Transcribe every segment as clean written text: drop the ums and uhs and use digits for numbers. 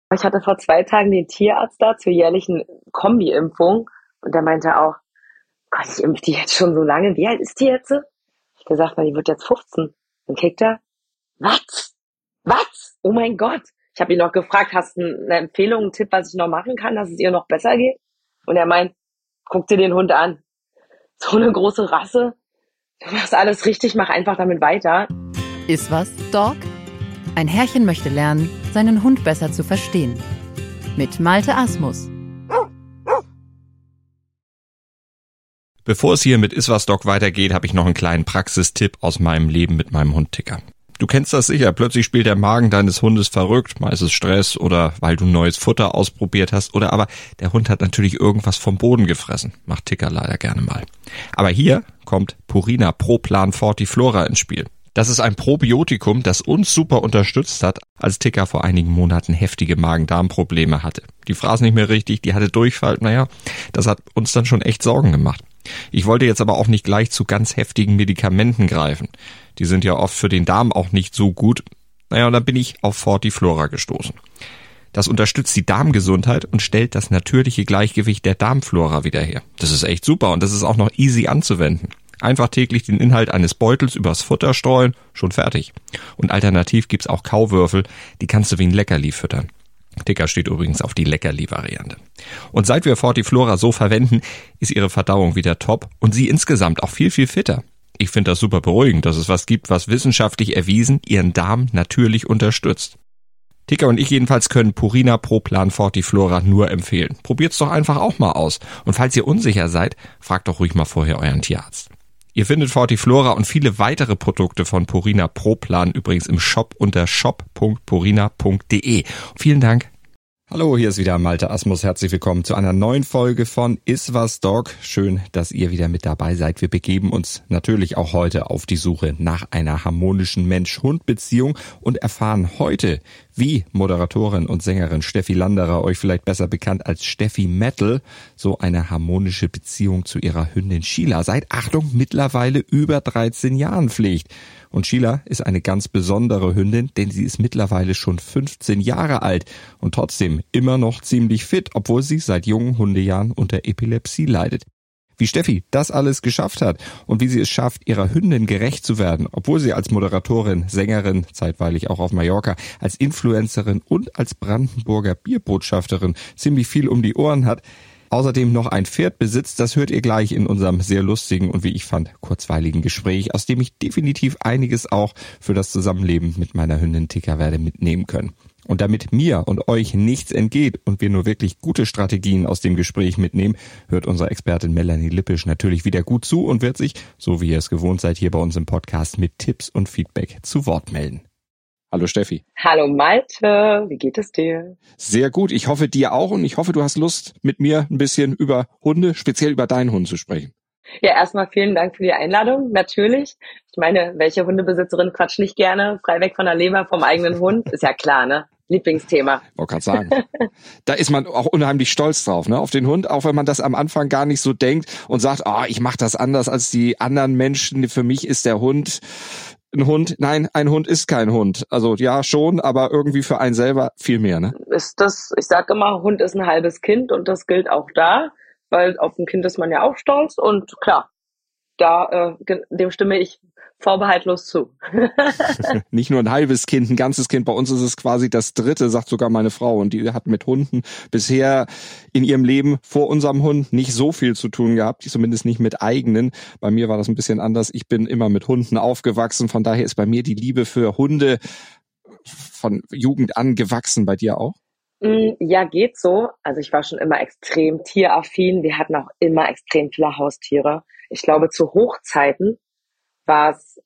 Ich hatte vor 2 Tagen den Tierarzt da zur jährlichen Kombi-Impfung und der meinte auch: „Gott, ich impfe die jetzt schon so lange. Wie alt ist die jetzt?" Ich gesagt: „Na, die wird jetzt 15." Dann kriegt er: „Was? Was? Oh mein Gott." Ich habe ihn noch gefragt: „Hast du 'ne Empfehlung, 'n Tipp, was ich noch machen kann, dass es ihr noch besser geht?" Und er meint: „Guck dir den Hund an. So eine große Rasse. Du machst alles richtig, mach einfach damit weiter." Ist was, Dog? Ein Herrchen möchte lernen, seinen Hund besser zu verstehen. Mit Malte Asmus. Bevor es hier mit Iswas Dog weitergeht, habe ich noch einen kleinen Praxistipp aus meinem Leben mit meinem Hund Ticker. Du kennst das sicher, plötzlich spielt der Magen deines Hundes verrückt, mal ist es Stress oder weil du neues Futter ausprobiert hast oder aber der Hund hat natürlich irgendwas vom Boden gefressen. Macht Ticker leider gerne mal. Aber hier kommt Purina Pro Plan Fortiflora ins Spiel. Das ist ein Probiotikum, das uns super unterstützt hat, als Ticker vor einigen Monaten heftige Magen-Darm-Probleme hatte. Die fraß nicht mehr richtig, die hatte Durchfall, das hat uns dann schon echt Sorgen gemacht. Ich wollte jetzt aber auch nicht gleich zu ganz heftigen Medikamenten greifen. Die sind ja oft für den Darm auch nicht so gut. Und dann bin ich auf Fortiflora gestoßen. Das unterstützt die Darmgesundheit und stellt das natürliche Gleichgewicht der Darmflora wieder her. Das ist echt super und das ist auch noch easy anzuwenden. Einfach täglich den Inhalt eines Beutels übers Futter streuen, schon fertig. Und alternativ gibt's auch Kauwürfel, die kannst du wie ein Leckerli füttern. Ticker steht übrigens auf die Leckerli-Variante. Und seit wir Fortiflora so verwenden, ist ihre Verdauung wieder top und sie insgesamt auch viel, viel fitter. Ich finde das super beruhigend, dass es was gibt, was wissenschaftlich erwiesen ihren Darm natürlich unterstützt. Ticker und ich jedenfalls können Purina Pro Plan Fortiflora nur empfehlen. Probiert's doch einfach auch mal aus. Und falls ihr unsicher seid, fragt doch ruhig mal vorher euren Tierarzt. Ihr findet Fortiflora und viele weitere Produkte von Purina Pro Plan übrigens im Shop unter shop.purina.de. Vielen Dank. Hallo, hier ist wieder Malte Asmus. Herzlich willkommen zu einer neuen Folge von Iswas Dog. Schön, dass ihr wieder mit dabei seid. Wir begeben uns natürlich auch heute auf die Suche nach einer harmonischen Mensch-Hund-Beziehung und erfahren heute, wie Moderatorin und Sängerin Steffi Landerer, euch vielleicht besser bekannt als Steffi Metal, so eine harmonische Beziehung zu ihrer Hündin Sheila seit, Achtung, mittlerweile über 13 Jahren pflegt. Und Sheila ist eine ganz besondere Hündin, denn sie ist mittlerweile schon 15 Jahre alt und trotzdem immer noch ziemlich fit, obwohl sie seit jungen Hundejahren unter Epilepsie leidet. Wie Steffi das alles geschafft hat und wie sie es schafft, ihrer Hündin gerecht zu werden, obwohl sie als Moderatorin, Sängerin, zeitweilig auch auf Mallorca, als Influencerin und als Brandenburger Bierbotschafterin ziemlich viel um die Ohren hat, außerdem noch ein Pferd besitzt, das hört ihr gleich in unserem sehr lustigen und wie ich fand, kurzweiligen Gespräch, aus dem ich definitiv einiges auch für das Zusammenleben mit meiner Hündin Ticker werde mitnehmen können. Und damit mir und euch nichts entgeht und wir nur wirklich gute Strategien aus dem Gespräch mitnehmen, hört unsere Expertin Melanie Lippisch natürlich wieder gut zu und wird sich, so wie ihr es gewohnt seid, hier bei uns im Podcast mit Tipps und Feedback zu Wort melden. Hallo Steffi. Hallo Malte, wie geht es dir? Sehr gut, ich hoffe dir auch und ich hoffe, du hast Lust, mit mir ein bisschen über Hunde, speziell über deinen Hund zu sprechen. Ja, erstmal vielen Dank für die Einladung, natürlich. Ich meine, welche Hundebesitzerin quatscht nicht gerne frei weg von der Leber vom eigenen Hund? Ist ja klar, ne? Lieblingsthema. Wollte gerade sagen. Da ist man auch unheimlich stolz drauf, ne, auf den Hund, auch wenn man das am Anfang gar nicht so denkt und sagt, ich mache das anders als die anderen Menschen. Für mich ist der Hund ein Hund. Nein, ein Hund ist kein Hund. Also ja, schon, aber irgendwie für einen selber viel mehr, ne? Ich sag immer, Hund ist ein halbes Kind und das gilt auch da, weil auf ein Kind ist man ja auch stolz und klar, dem stimme ich vorbehaltlos zu. Nicht nur ein halbes Kind, ein ganzes Kind. Bei uns ist es quasi das dritte, sagt sogar meine Frau. Und die hat mit Hunden bisher in ihrem Leben vor unserem Hund nicht so viel zu tun gehabt, zumindest nicht mit eigenen. Bei mir war das ein bisschen anders. Ich bin immer mit Hunden aufgewachsen. Von daher ist bei mir die Liebe für Hunde von Jugend an gewachsen. Bei dir auch? Ja, geht so. Also ich war schon immer extrem tieraffin. Wir hatten auch immer extrem viele Haustiere. Ich glaube, zu Hochzeiten war es,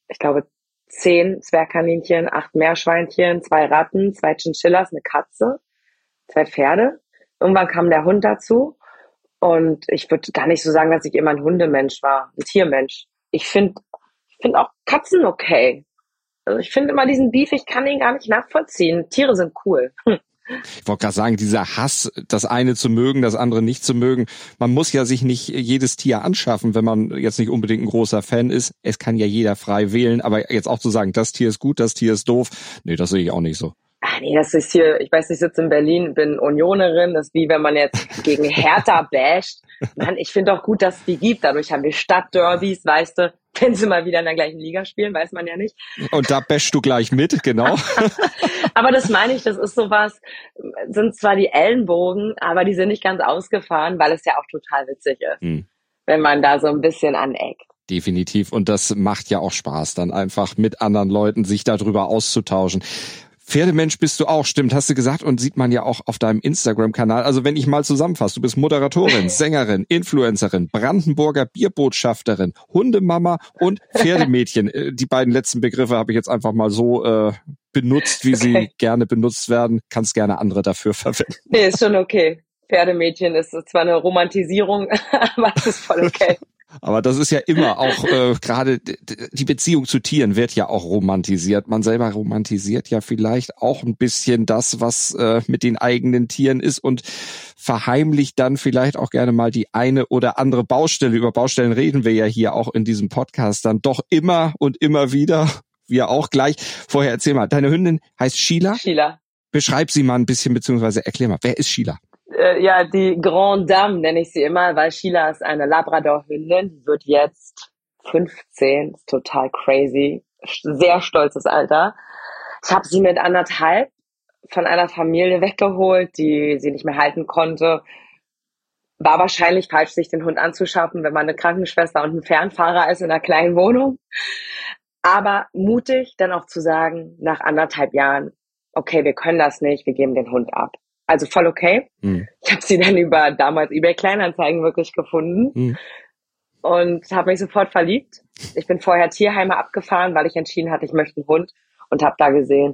10 Zwergkaninchen, 8 Meerschweinchen, 2 Ratten, 2 Chinchillas, eine Katze, 2 Pferde. Irgendwann kam der Hund dazu und ich würde gar nicht so sagen, dass ich immer ein Hundemensch war, ein Tiermensch. Ich finde auch Katzen okay. Also ich finde immer diesen Beef, ich kann ihn gar nicht nachvollziehen. Tiere sind cool. Ich wollte gerade sagen, dieser Hass, das eine zu mögen, das andere nicht zu mögen. Man muss ja sich nicht jedes Tier anschaffen, wenn man jetzt nicht unbedingt ein großer Fan ist. Es kann ja jeder frei wählen, aber jetzt auch zu sagen, das Tier ist gut, das Tier ist doof, nee, das sehe ich auch nicht so. Nee, das ist hier, ich weiß, ich sitze in Berlin, bin Unionerin, das ist wie wenn man jetzt gegen Hertha basht. Mann, ich finde auch gut, dass es die gibt. Dadurch haben wir Stadtderbys, weißt du, wenn sie mal wieder in der gleichen Liga spielen, weiß man ja nicht. Und da bashst du gleich mit, genau. Aber das meine ich, das ist sowas, sind zwar die Ellenbogen, aber die sind nicht ganz ausgefahren, weil es ja auch total witzig ist, wenn man da so ein bisschen aneckt. Definitiv. Und das macht ja auch Spaß, dann einfach mit anderen Leuten sich darüber auszutauschen. Pferdemensch bist du auch, stimmt, hast du gesagt, und sieht man ja auch auf deinem Instagram-Kanal. Also wenn ich mal zusammenfasse, du bist Moderatorin, Sängerin, Influencerin, Brandenburger Bierbotschafterin, Hundemama und Pferdemädchen. Die beiden letzten Begriffe habe ich jetzt einfach mal so benutzt, wie sie gerne benutzt werden. Kannst gerne andere dafür verwenden. Nee, ist schon okay. Pferdemädchen ist zwar eine Romantisierung, aber es ist voll okay. Aber das ist ja immer auch, gerade die Beziehung zu Tieren wird ja auch romantisiert. Man selber romantisiert ja vielleicht auch ein bisschen das, was mit den eigenen Tieren ist und verheimlicht dann vielleicht auch gerne mal die eine oder andere Baustelle. Über Baustellen reden wir ja hier auch in diesem Podcast dann doch immer und immer wieder. Wir auch gleich. Vorher erzähl mal, deine Hündin heißt Sheila? Sheila. Beschreib sie mal ein bisschen, beziehungsweise erklär mal, wer ist Sheila? Ja, die Grande Dame nenne ich sie immer, weil Sheila ist eine Labrador-Hündin, die wird jetzt 15, ist total crazy, sehr stolzes Alter. Ich habe sie mit 1,5 von einer Familie weggeholt, die sie nicht mehr halten konnte. War wahrscheinlich falsch, sich den Hund anzuschaffen, wenn man eine Krankenschwester und ein Fernfahrer ist in einer kleinen Wohnung. Aber mutig dann auch zu sagen, nach 1,5 Jahren, okay, wir können das nicht, wir geben den Hund ab. Also voll okay. Ich habe sie dann über damals eBay Kleinanzeigen wirklich gefunden und habe mich sofort verliebt. Ich bin vorher Tierheime abgefahren, weil ich entschieden hatte, ich möchte einen Hund und habe da gesehen,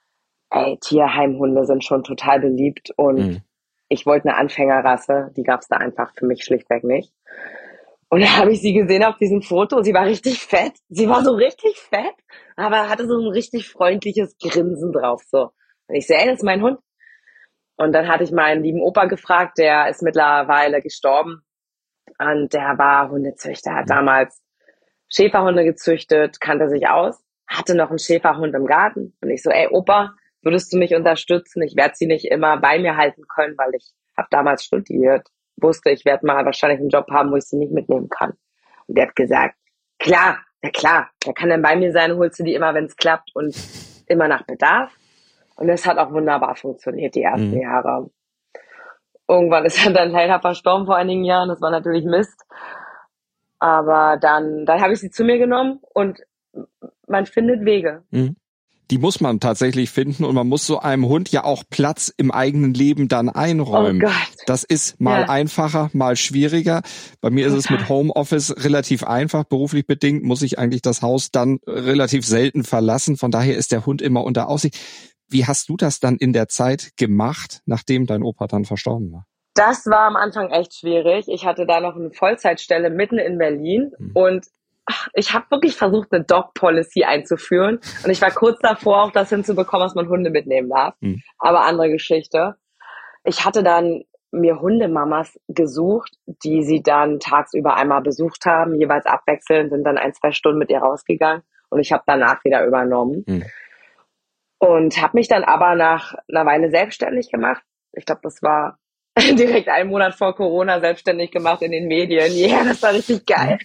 Tierheimhunde sind schon total beliebt und ich wollte eine Anfängerrasse, die gab es da einfach für mich schlichtweg nicht. Und da habe ich sie gesehen auf diesem Foto. Sie war richtig fett. Sie war so richtig fett, aber hatte so ein richtig freundliches Grinsen drauf. So. Und ich so, das ist mein Hund. Und dann hatte ich meinen lieben Opa gefragt, der ist mittlerweile gestorben. Und der war Hundezüchter, hat damals Schäferhunde gezüchtet, kannte sich aus, hatte noch einen Schäferhund im Garten. Und ich so, Opa, würdest du mich unterstützen? Ich werde sie nicht immer bei mir halten können, weil ich habe damals studiert. Wusste, ich werde mal wahrscheinlich einen Job haben, wo ich sie nicht mitnehmen kann. Und der hat gesagt, klar, na klar, der kann dann bei mir sein, holst du die immer, wenn es klappt und immer nach Bedarf. Und das hat auch wunderbar funktioniert, die ersten Jahre. Irgendwann ist er dann leider verstorben vor einigen Jahren, das war natürlich Mist. Aber dann habe ich sie zu mir genommen und man findet Wege. Die muss man tatsächlich finden und man muss so einem Hund ja auch Platz im eigenen Leben dann einräumen. Oh Gott. Das ist mal einfacher, mal schwieriger. Bei mir ist es mit Homeoffice relativ einfach. Beruflich bedingt muss ich eigentlich das Haus dann relativ selten verlassen. Von daher ist der Hund immer unter Aufsicht. Wie hast du das dann in der Zeit gemacht, nachdem dein Opa dann verstorben war? Das war am Anfang echt schwierig. Ich hatte da noch eine Vollzeitstelle mitten in Berlin und ich habe wirklich versucht, eine Dog-Policy einzuführen. Und ich war kurz davor, auch das hinzubekommen, dass man Hunde mitnehmen darf. Aber andere Geschichte. Ich hatte dann mir Hundemamas gesucht, die sie dann tagsüber einmal besucht haben, jeweils abwechselnd, sind dann 1-2 Stunden mit ihr rausgegangen. Und ich habe danach wieder übernommen. Und habe mich dann aber nach einer Weile selbstständig gemacht. Ich glaube, das war direkt 1 Monat vor Corona selbstständig gemacht in den Medien. Ja, das war richtig geil.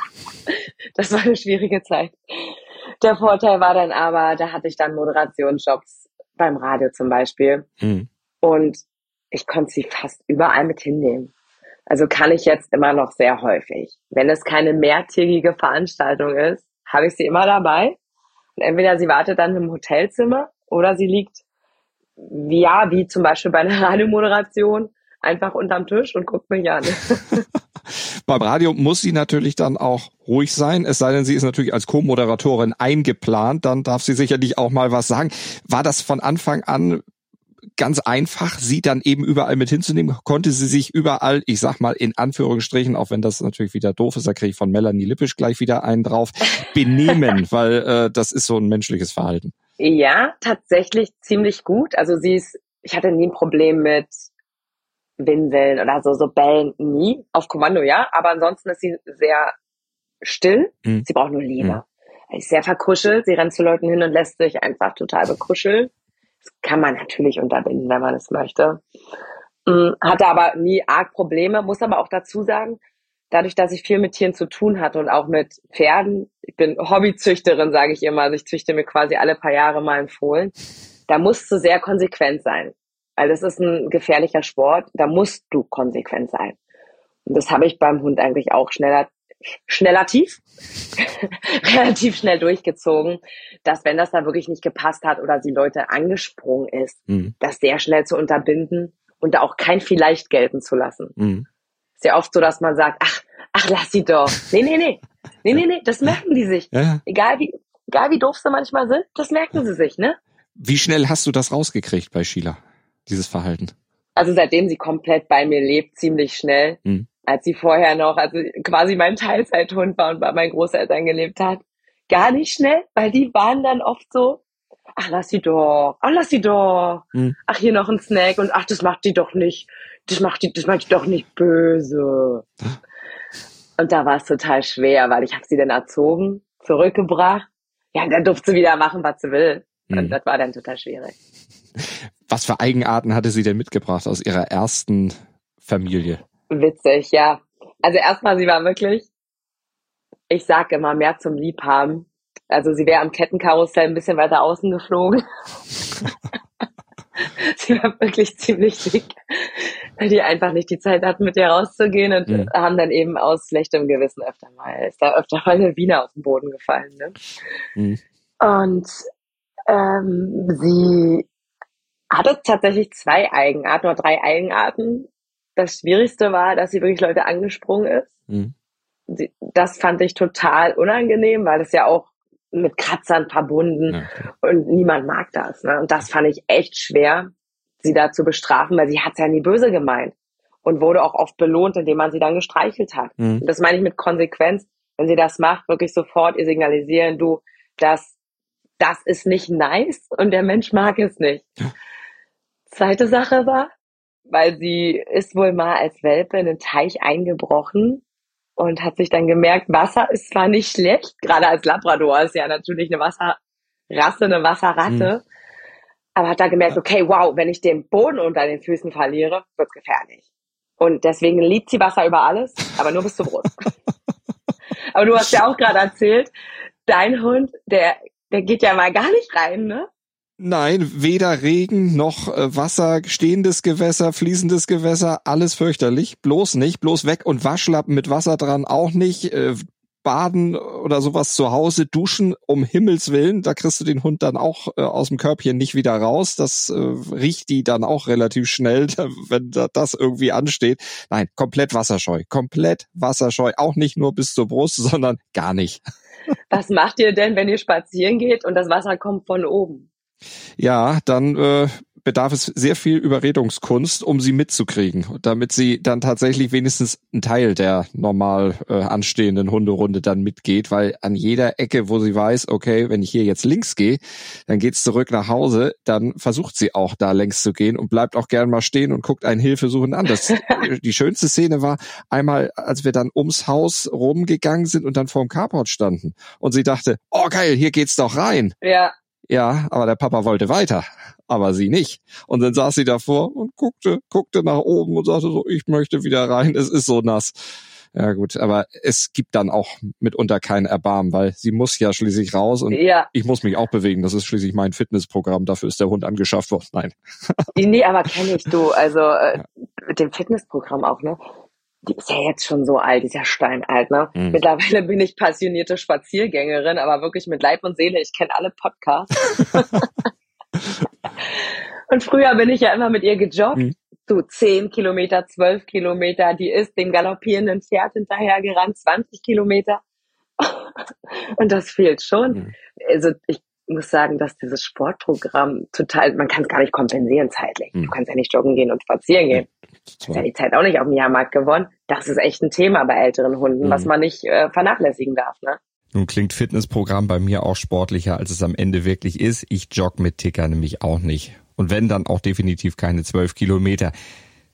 Das war eine schwierige Zeit. Der Vorteil war dann aber, da hatte ich dann Moderationsjobs beim Radio zum Beispiel. Und ich konnte sie fast überall mit hinnehmen. Also kann ich jetzt immer noch sehr häufig. Wenn es keine mehrtägige Veranstaltung ist, habe ich sie immer dabei. Und entweder sie wartet dann im Hotelzimmer oder sie liegt, wie zum Beispiel bei einer Radiomoderation, einfach unterm Tisch und guckt mich an. Beim Radio muss sie natürlich dann auch ruhig sein, es sei denn, sie ist natürlich als Co-Moderatorin eingeplant, dann darf sie sicherlich auch mal was sagen. War das von Anfang an ganz einfach, sie dann eben überall mit hinzunehmen? Konnte sie sich überall, ich sag mal in Anführungsstrichen, auch wenn das natürlich wieder doof ist, da kriege ich von Melanie Lippisch gleich wieder einen drauf, benehmen, weil das ist so ein menschliches Verhalten. Ja, tatsächlich ziemlich gut. Also ich hatte nie ein Problem mit Winseln oder so Bellen, nie. Auf Kommando, ja. Aber ansonsten ist sie sehr still. Sie braucht nur Liebe. Sie ist sehr verkuschelt. Sie rennt zu Leuten hin und lässt sich einfach total bekuscheln. kann man natürlich unterbinden, wenn man es möchte. Hatte aber nie arg Probleme, muss aber auch dazu sagen, dadurch, dass ich viel mit Tieren zu tun hatte und auch mit Pferden, ich bin Hobbyzüchterin, sage ich immer, also ich züchte mir quasi alle paar Jahre mal einen Fohlen, da musst du sehr konsequent sein, weil das ist ein gefährlicher Sport, da musst du konsequent sein. Und das habe ich beim Hund eigentlich auch relativ schnell durchgezogen, dass wenn das da wirklich nicht gepasst hat oder die Leute angesprungen ist, das sehr schnell zu unterbinden und da auch kein vielleicht gelten zu lassen. Ist ja oft so, dass man sagt, ach, lass sie doch. Nee, das merken die sich. Ja. Egal wie doof sie manchmal sind, das merken sie sich, ne? Wie schnell hast du das rausgekriegt bei Sheila, dieses Verhalten? Also seitdem sie komplett bei mir lebt, ziemlich schnell. Als sie vorher noch, also quasi mein Teilzeithund war und bei meinen Großeltern gelebt hat. Gar nicht schnell, weil die waren dann oft so, ach, lass sie doch. Ach, hier noch ein Snack und ach, das macht die doch nicht. Das macht die doch nicht böse. Und da war es total schwer, weil ich habe sie dann erzogen, zurückgebracht. Ja, und dann durfte sie wieder machen, was sie will. Und das war dann total schwierig. Was für Eigenarten hatte sie denn mitgebracht aus ihrer ersten Familie? Witzig, ja. Also erstmal, sie war wirklich, ich sag immer, mehr zum Liebhaben. Also sie wäre am Kettenkarussell ein bisschen weiter außen geflogen. Sie war wirklich ziemlich dick, weil die einfach nicht die Zeit hatten, mit ihr rauszugehen und haben dann eben aus schlechtem Gewissen ist da öfter mal eine Wiener auf den Boden gefallen. Ne? Und sie hatte tatsächlich 2 Eigenarten oder 3 Eigenarten. Das Schwierigste war, dass sie wirklich Leute angesprungen ist. Das fand ich total unangenehm, weil es ja auch mit Kratzern verbunden und niemand mag das. Ne? Und das fand ich echt schwer, sie da zu bestrafen, weil sie hat es ja nie böse gemeint und wurde auch oft belohnt, indem man sie dann gestreichelt hat. Und das meine ich mit Konsequenz. Wenn sie das macht, wirklich sofort ihr signalisieren, du, das ist nicht nice und der Mensch mag es nicht. Zweite Sache war, weil sie ist wohl mal als Welpe in den Teich eingebrochen und hat sich dann gemerkt, Wasser ist zwar nicht schlecht, gerade als Labrador ist ja natürlich eine Wasserrasse, eine Wasserratte, aber hat da gemerkt, okay, wow, wenn ich den Boden unter den Füßen verliere, wird's gefährlich. Und deswegen liebt sie Wasser über alles, aber nur bis zur Brust. Aber du hast ja auch gerade erzählt, dein Hund, der geht ja mal gar nicht rein, ne? Nein, weder Regen noch Wasser, stehendes Gewässer, fließendes Gewässer, alles fürchterlich. Bloß nicht, bloß weg und Waschlappen mit Wasser dran auch nicht. Baden oder sowas zu Hause, duschen, um Himmels Willen. Da kriegst du den Hund dann auch aus dem Körbchen nicht wieder raus. Das riecht die dann auch relativ schnell, wenn das irgendwie ansteht. Nein, komplett wasserscheu. Auch nicht nur bis zur Brust, sondern gar nicht. Was macht ihr denn, wenn ihr spazieren geht und das Wasser kommt von oben? Ja, dann bedarf es sehr viel Überredungskunst, um sie mitzukriegen, damit sie dann tatsächlich wenigstens ein Teil der normal anstehenden Hunderunde dann mitgeht, weil an jeder Ecke, wo sie weiß, okay, wenn ich hier jetzt links gehe, dann geht's zurück nach Hause, dann versucht sie auch da längs zu gehen und bleibt auch gern mal stehen und guckt einen hilfesuchend an. Die schönste Szene war einmal, als wir dann ums Haus rumgegangen sind und dann vorm Carport standen und sie dachte, oh geil, hier geht's doch rein. Ja, aber der Papa wollte weiter, aber sie nicht. Und dann saß sie davor und guckte nach oben und sagte so, ich möchte wieder rein, es ist so nass. Ja gut, aber es gibt dann auch mitunter kein Erbarmen, weil sie muss ja schließlich raus und ich muss mich auch bewegen. Das ist schließlich mein Fitnessprogramm, dafür ist der Hund angeschafft worden. Nein. Nee, aber kenne ich du, also mit dem Fitnessprogramm auch, ne? Die ist ja jetzt schon so alt, die ist ja steinalt, ne? Mittlerweile bin ich passionierte Spaziergängerin, aber wirklich mit Leib und Seele. Ich kenne alle Podcasts. Und früher bin ich ja immer mit ihr gejoggt. So 10 Kilometer, 12 Kilometer. Die ist dem galoppierenden Pferd hinterhergerannt, 20 Kilometer. Und das fehlt schon. Also ich muss sagen, dass dieses Sportprogramm total, man kann es gar nicht kompensieren zeitlich. Du kannst ja nicht joggen gehen und spazieren gehen. Du hast ja die Zeit auch nicht auf dem Jahrmarkt gewonnen. Das ist echt ein Thema bei älteren Hunden, was man nicht vernachlässigen darf, ne? Nun klingt Fitnessprogramm bei mir auch sportlicher, als es am Ende wirklich ist. Ich jogge mit Ticker nämlich auch nicht. Und wenn, dann auch definitiv keine 12 Kilometer.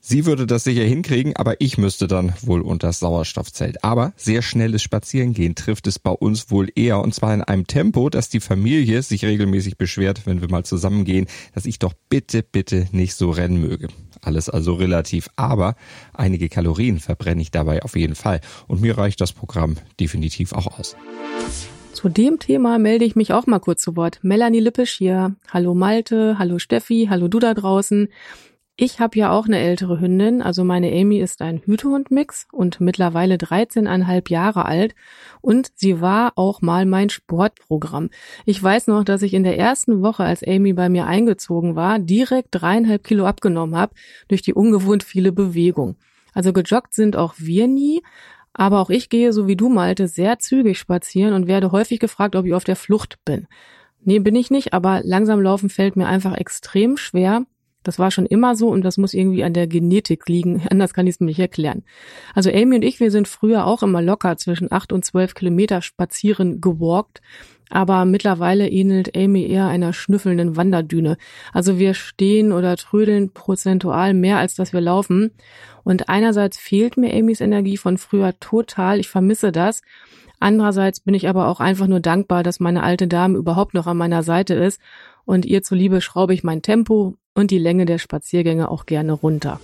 Sie würde das sicher hinkriegen, aber ich müsste dann wohl unter das Sauerstoffzelt. Aber sehr schnelles Spazierengehen trifft es bei uns wohl eher, und zwar in einem Tempo, dass die Familie sich regelmäßig beschwert, wenn wir mal zusammengehen, dass ich doch bitte nicht so rennen möge. Alles also relativ, aber einige Kalorien verbrenne ich dabei auf jeden Fall. Und mir reicht das Programm definitiv auch aus. Zu dem Thema melde ich mich auch mal kurz zu Wort. Melanie Lippisch hier. Hallo Malte, hallo Steffi, hallo du da draußen. Ich habe ja auch eine ältere Hündin, also meine Amy ist ein Hütehund-Mix und mittlerweile 13,5 Jahre alt und sie war auch mal mein Sportprogramm. Ich weiß noch, dass ich in der ersten Woche, als Amy bei mir eingezogen war, direkt 3,5 Kilo abgenommen habe durch die ungewohnt viele Bewegung. Also gejoggt sind auch wir nie, aber auch ich gehe, so wie du, Malte, sehr zügig spazieren und werde häufig gefragt, ob ich auf der Flucht bin. Nee, bin ich nicht, aber langsam laufen fällt mir einfach extrem schwer. Das war schon immer so und das muss irgendwie an der Genetik liegen. Anders kann ich es mir nicht erklären. Also Amy und ich, wir sind früher auch immer locker zwischen 8 und 12 Kilometer spazieren gewalkt. Aber mittlerweile ähnelt Amy eher einer schnüffelnden Wanderdüne. Also wir stehen oder trödeln prozentual mehr, als dass wir laufen. Und einerseits fehlt mir Amys Energie von früher total. Ich vermisse das. Andererseits bin ich aber auch einfach nur dankbar, dass meine alte Dame überhaupt noch an meiner Seite ist. Und ihr zuliebe schraube ich mein Tempo und die Länge der Spaziergänge auch gerne runter.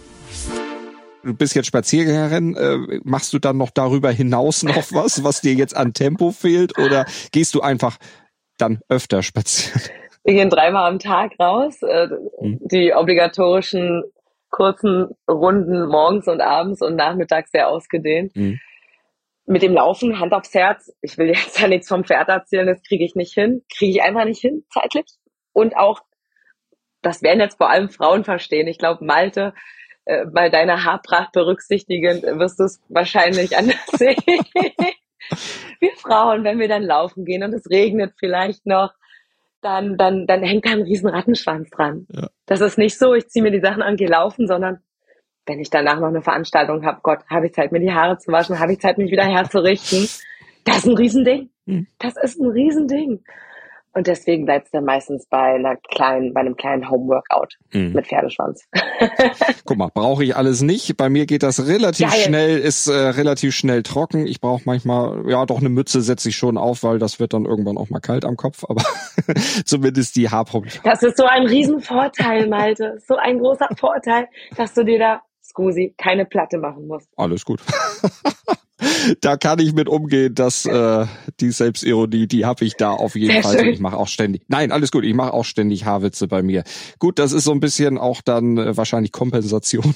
Du bist jetzt Spaziergängerin, machst du dann noch darüber hinaus noch was dir jetzt an Tempo fehlt, oder gehst du einfach dann öfter spazieren? Wir gehen 3-mal am Tag raus, die obligatorischen kurzen Runden morgens und abends und nachmittags sehr ausgedehnt. Mit dem Laufen, Hand aufs Herz, ich will jetzt da nichts vom Pferd erzählen, das kriege ich einfach nicht hin, zeitlich. Und auch, das werden jetzt vor allem Frauen verstehen, ich glaube, Malte, bei deiner Haarpracht berücksichtigend, wirst du es wahrscheinlich anders sehen. Wir Frauen, wenn wir dann laufen gehen und es regnet vielleicht noch, dann hängt da ein riesen Rattenschwanz dran. Ja. Das ist nicht so, ich ziehe mir die Sachen an, gehe laufen, sondern wenn ich danach noch eine Veranstaltung habe, Gott, habe ich Zeit, mir die Haare zu waschen, habe ich Zeit, mich wieder herzurichten. Das ist ein Riesending. Das ist ein Riesending. Und deswegen bleibt es dann meistens bei einem kleinen Home-Workout mit Pferdeschwanz. Guck mal, brauche ich alles nicht. Bei mir geht das relativ schnell, ist relativ schnell trocken. Ich brauche manchmal, ja doch, eine Mütze setze ich schon auf, weil das wird dann irgendwann auch mal kalt am Kopf. Aber zumindest die Haarprobleme. Das ist so ein Riesenvorteil, Malte. So ein großer Vorteil, dass du dir da, Scusi, keine Platte machen musst. Alles gut. Da kann ich mit umgehen, dass die Selbstironie, die habe ich da auf jeden Fall. Ich mache auch ständig. Nein, alles gut, ich mache auch ständig Haarwitze bei mir. Gut, das ist so ein bisschen auch dann wahrscheinlich Kompensation.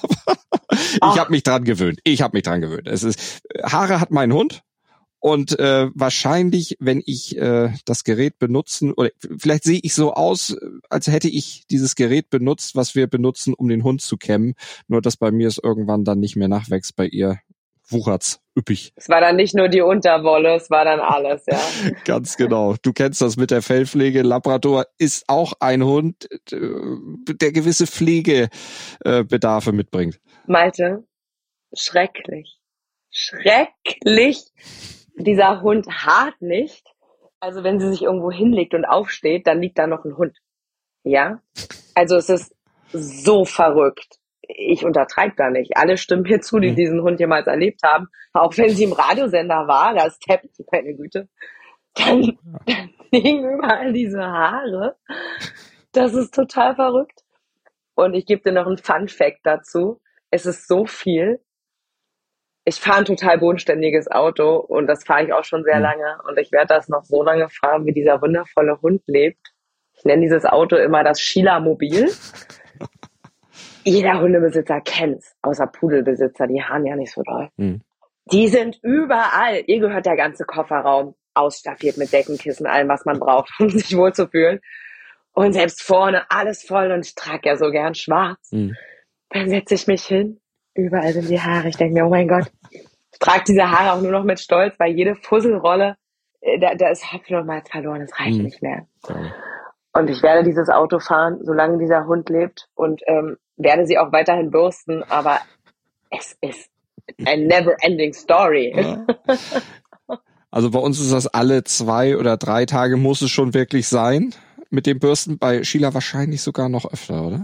Ich habe mich dran gewöhnt. Es ist Haare hat mein Hund. Und wahrscheinlich, wenn ich das Gerät benutzen, oder vielleicht sehe ich so aus, als hätte ich dieses Gerät benutzt, was wir benutzen, um den Hund zu kämmen. Nur, dass bei mir es irgendwann dann nicht mehr nachwächst, bei ihr wuchert's üppig. Es war dann nicht nur die Unterwolle, es war dann alles, ja. Ganz genau. Du kennst das mit der Fellpflege. Labrador ist auch ein Hund, der gewisse Pflegebedarfe mitbringt. Malte, schrecklich. Dieser Hund haart nicht. Also wenn sie sich irgendwo hinlegt und aufsteht, dann liegt da noch ein Hund. Ja? Also es ist so verrückt. Ich untertreibe da nicht. Alle stimmen mir zu, die diesen Hund jemals erlebt haben. Auch wenn sie im Radiosender war, das Teppich, meine Güte, dann liegen überall diese Haare. Das ist total verrückt. Und ich gebe dir noch einen Fun-Fact dazu. Es ist so viel. Ich fahre ein total bodenständiges Auto und das fahre ich auch schon sehr lange. Und ich werde das noch so lange fahren, wie dieser wundervolle Hund lebt. Ich nenne dieses Auto immer das Sheila-Mobil. Jeder Hundebesitzer kennt's, außer Pudelbesitzer, die haaren ja nicht so doll. Die sind überall. Ihr gehört der ganze Kofferraum ausstaffiert mit Deckenkissen, allem, was man braucht, um sich wohlzufühlen. Und selbst vorne alles voll und ich trage ja so gern schwarz. Dann setze ich mich hin, überall sind die Haare. Ich denke mir, oh mein Gott, ich trage diese Haare auch nur noch mit Stolz, weil jede Fusselrolle, da ist Hopfen und Malz verloren, das reicht nicht mehr. Und ich werde dieses Auto fahren, solange dieser Hund lebt und werde sie auch weiterhin bürsten, aber es ist a never-ending story. Ja. Also bei uns ist das alle 2 oder 3 Tage muss es schon wirklich sein mit dem Bürsten. Bei Sheila wahrscheinlich sogar noch öfter, oder?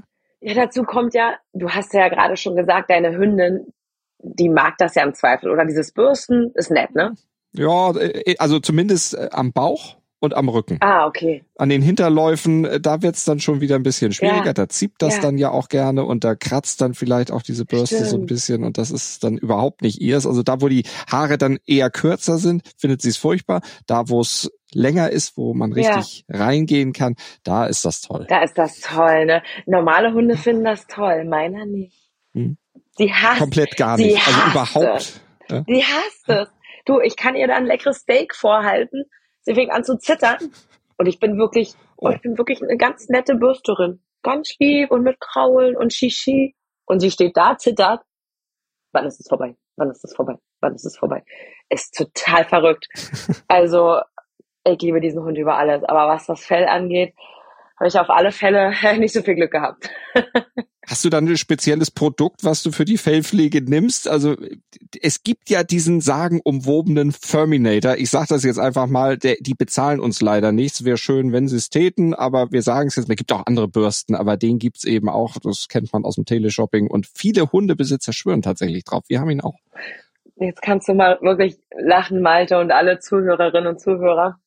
Ja, dazu kommt ja, du hast ja gerade schon gesagt, deine Hündin, die mag das ja im Zweifel. Oder dieses Bürsten ist nett, ne? Ja, also zumindest am Bauch und am Rücken. Ah, okay. An den Hinterläufen, da wird's dann schon wieder ein bisschen schwieriger. Ja. Da zieht das dann ja auch gerne und da kratzt dann vielleicht auch diese Bürste so ein bisschen und das ist dann überhaupt nicht ihrs. Also da, wo die Haare dann eher kürzer sind, findet sie es furchtbar. Da, wo es länger ist, wo man richtig reingehen kann, da ist das toll. Da ist das toll, ne? Normale Hunde finden das toll, meiner nicht. Sie hasst komplett gar nicht, also überhaupt. Ja. Die hasst es. Du, ich kann ihr da ein leckeres Steak vorhalten. Sie fängt an zu zittern. Und ich bin wirklich eine ganz nette Bürsterin. Ganz lieb und mit Kraulen und Shishi. Und sie steht da, zittert. Wann ist es vorbei? Wann ist es vorbei? Wann ist es vorbei? Ist total verrückt. Also, ich liebe diesen Hund über alles. Aber was das Fell angeht, habe ich auf alle Fälle nicht so viel Glück gehabt. Hast du dann ein spezielles Produkt, was du für die Fellpflege nimmst? Also es gibt ja diesen sagenumwobenen Furminator. Ich sage das jetzt einfach mal, die bezahlen uns leider nichts. Wäre schön, wenn sie es täten, aber wir sagen es jetzt, es gibt auch andere Bürsten, aber den gibt's eben auch. Das kennt man aus dem Teleshopping und viele Hundebesitzer schwören tatsächlich drauf. Wir haben ihn auch. Jetzt kannst du mal wirklich lachen, Malte, und alle Zuhörerinnen und Zuhörer.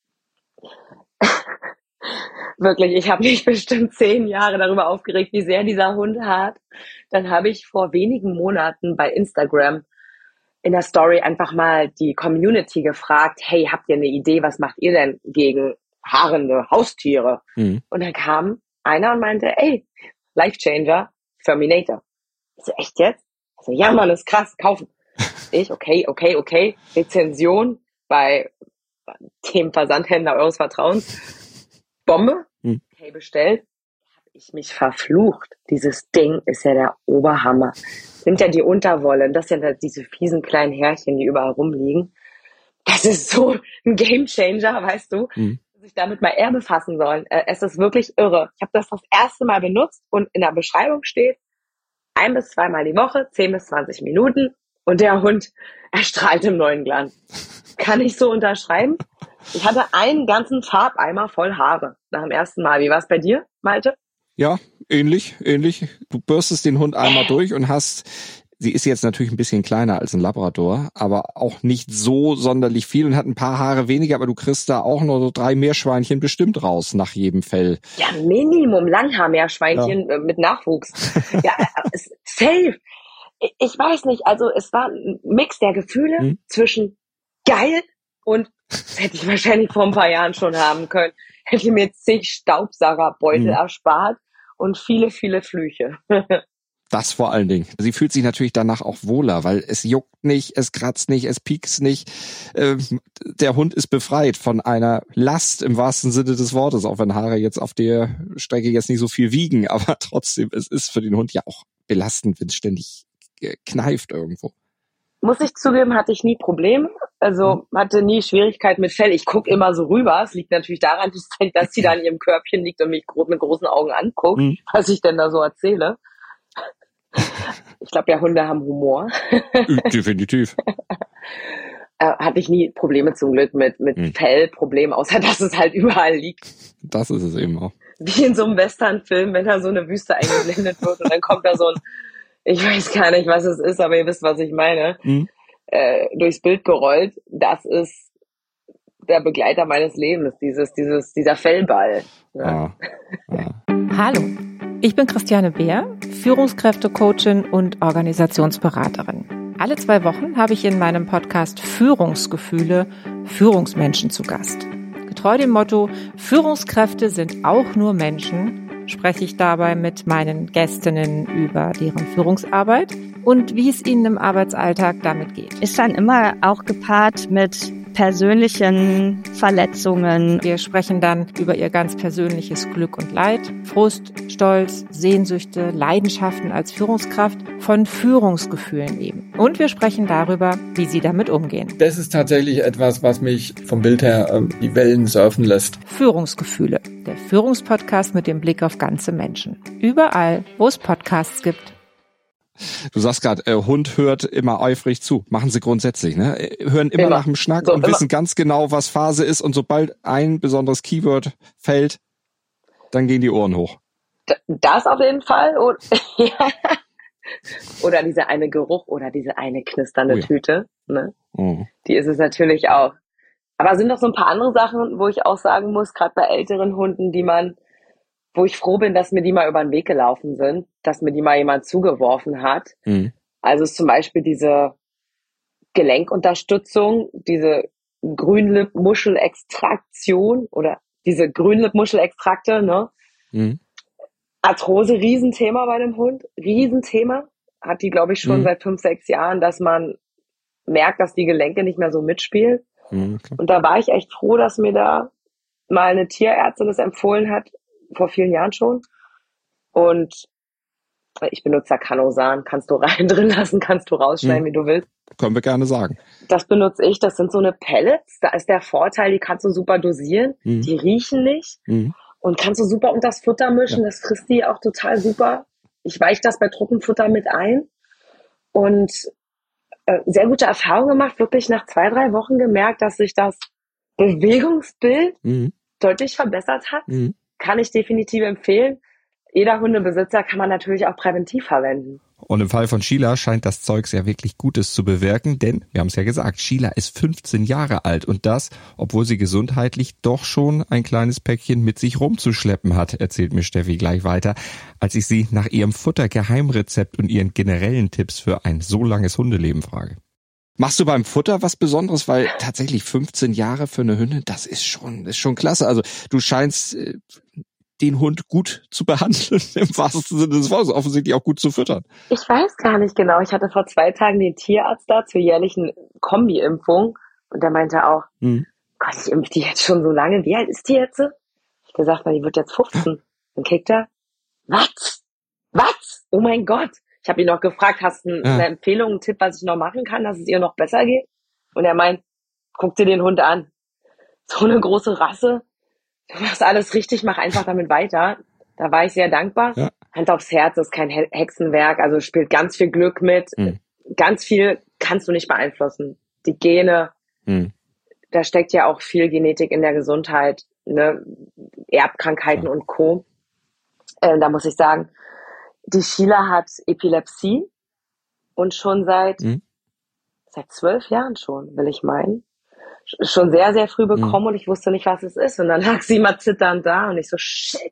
Wirklich, ich habe mich bestimmt 10 Jahre darüber aufgeregt, wie sehr dieser Hund hat. Dann habe ich vor wenigen Monaten bei Instagram in der Story einfach mal die Community gefragt, hey, habt ihr eine Idee, was macht ihr denn gegen haarende Haustiere? Und dann kam einer und meinte, ey, Life Changer, Furminator. Ich so, echt jetzt? Ich so, ja Mann, ist krass, kaufen. Ich, okay, Rezension bei dem Versandhändler eures Vertrauens. Bombe, okay, bestellt, habe ich mich verflucht. Dieses Ding ist ja der Oberhammer. Nimmt ja die Unterwolle, das sind ja diese fiesen kleinen Härchen, die überall rumliegen. Das ist so ein Gamechanger, weißt du, sich damit mal eher befassen sollen. Es ist wirklich irre. Ich habe das erste Mal benutzt und in der Beschreibung steht, 1 bis 2 Mal die Woche, 10 bis 20 Minuten und der Hund erstrahlt im neuen Glanz. Kann ich so unterschreiben? Ich hatte einen ganzen Farbeimer voll Haare nach dem ersten Mal. Wie war es bei dir, Malte? Ja, ähnlich. Du bürstest den Hund einmal durch und sie ist jetzt natürlich ein bisschen kleiner als ein Labrador, aber auch nicht so sonderlich viel und hat ein paar Haare weniger, aber du kriegst da auch noch so 3 Meerschweinchen bestimmt raus nach jedem Fell. Ja, Minimum Langhaar-Meerschweinchen mit Nachwuchs. Ja, safe. Ich weiß nicht, also es war ein Mix der Gefühle zwischen geil und das hätte ich wahrscheinlich vor ein paar Jahren schon haben können. Hätte mir 10 Staubsaugerbeutel erspart und viele, viele Flüche. Das vor allen Dingen. Sie fühlt sich natürlich danach auch wohler, weil es juckt nicht, es kratzt nicht, es piekst nicht. Der Hund ist befreit von einer Last im wahrsten Sinne des Wortes, auch wenn Haare jetzt auf der Strecke jetzt nicht so viel wiegen, aber trotzdem, es ist für den Hund ja auch belastend, wenn es ständig kneift irgendwo. Muss ich zugeben, hatte ich nie Probleme. Also hatte nie Schwierigkeiten mit Fell. Ich gucke immer so rüber. Es liegt natürlich daran, dass sie da in ihrem Körbchen liegt und mich mit großen Augen anguckt, was ich denn da so erzähle. Ich glaube, ja, Hunde haben Humor. Definitiv. Hatte ich nie Probleme zum Glück mit Fellproblemen, außer dass es halt überall liegt. Das ist es eben auch. Wie in so einem Westernfilm, wenn da so eine Wüste eingeblendet wird und dann kommt da so ein, ich weiß gar nicht, was es ist, aber ihr wisst, was ich meine, durchs Bild gerollt. Das ist der Begleiter meines Lebens, dieser Fellball. Ja. Hallo, ich bin Christiane Beer, Führungskräftecoachin und Organisationsberaterin. Alle 2 Wochen habe ich in meinem Podcast Führungsgefühle Führungsmenschen zu Gast. Getreu dem Motto, Führungskräfte sind auch nur Menschen, spreche ich dabei mit meinen Gästinnen über deren Führungsarbeit und wie es ihnen im Arbeitsalltag damit geht. Ist dann immer auch gepaart mit persönlichen Verletzungen. Wir sprechen dann über ihr ganz persönliches Glück und Leid, Frust, Stolz, Sehnsüchte, Leidenschaften als Führungskraft, von Führungsgefühlen eben. Und wir sprechen darüber, wie sie damit umgehen. Das ist tatsächlich etwas, was mich vom Bild her die Wellen surfen lässt. Führungsgefühle, der Führungspodcast mit dem Blick auf ganze Menschen. Überall, wo es Podcasts gibt. Du sagst gerade, Hund hört immer eifrig zu. Machen sie grundsätzlich, ne? Hören immer nach dem Schnack und wissen ganz genau, was Phase ist. Und sobald ein besonderes Keyword fällt, dann gehen die Ohren hoch. Das auf jeden Fall. Oder, ja. Oder dieser eine Geruch oder diese eine knisternde Tüte. Ne? Die ist es natürlich auch. Aber sind noch so ein paar andere Sachen, wo ich auch sagen muss, gerade bei älteren Hunden, wo ich froh bin, dass mir die mal über den Weg gelaufen sind, dass mir die mal jemand zugeworfen hat. Also ist zum Beispiel diese Gelenkunterstützung, diese Grünlippmuschelextraktion oder diese Grünlippmuschelextrakte, ne? Arthrose, Riesenthema bei dem Hund, Riesenthema. Hat die, glaube ich, schon seit 5, 6 Jahren, dass man merkt, dass die Gelenke nicht mehr so mitspielen. Und da war ich echt froh, dass mir da mal eine Tierärztin das empfohlen hat, vor vielen Jahren schon. Und ich benutze da Canosan, kannst du rein drin lassen, kannst du rausschneiden, wie du willst. Können wir gerne sagen. Das benutze ich, das sind so eine Pellets, da ist der Vorteil, die kannst du super dosieren, die riechen nicht und kannst du super unter das Futter mischen, das frisst die auch total super. Ich weiche das bei Trockenfutter mit ein und sehr gute Erfahrung gemacht, wirklich nach 2, 3 Wochen gemerkt, dass sich das Bewegungsbild deutlich verbessert hat. Kann ich definitiv empfehlen. Jeder Hundebesitzer kann man natürlich auch präventiv verwenden. Und im Fall von Sheila scheint das Zeugs ja wirklich Gutes zu bewirken, denn, wir haben es ja gesagt, Sheila ist 15 Jahre alt und das, obwohl sie gesundheitlich doch schon ein kleines Päckchen mit sich rumzuschleppen hat, erzählt mir Steffi gleich weiter, als ich sie nach ihrem Futtergeheimrezept und ihren generellen Tipps für ein so langes Hundeleben frage. Machst du beim Futter was Besonderes? Weil tatsächlich 15 Jahre für eine Hündin, das ist schon klasse. Also du scheinst den Hund gut zu behandeln, im wahrsten Sinne des Wortes, offensichtlich auch gut zu füttern. Ich weiß gar nicht genau. Ich hatte vor 2 Tagen den Tierarzt da zur jährlichen Kombi-Impfung und der meinte auch, Gott, ich impfe die jetzt schon so lange. Wie alt ist die jetzt? Ich gesagt, na, die wird jetzt 15. Dann kriegt er, was? Oh mein Gott. Ich habe ihn noch gefragt, hast du eine Empfehlung, einen Tipp, was ich noch machen kann, dass es ihr noch besser geht? Und er meint, guck dir den Hund an. So eine große Rasse. Du machst alles richtig, mach einfach damit weiter. Da war ich sehr dankbar. Ja. Hand aufs Herz, das ist kein Hexenwerk, also spielt ganz viel Glück mit. Ganz viel kannst du nicht beeinflussen. Die Gene, da steckt ja auch viel Genetik in der Gesundheit, ne? Erbkrankheiten und Co. Da muss ich sagen, die Sheila hat Epilepsie und schon seit 12 Jahren schon, will ich meinen. Schon sehr, sehr früh bekommen und ich wusste nicht, was es ist. Und dann lag sie mal zitternd da und ich so, shit.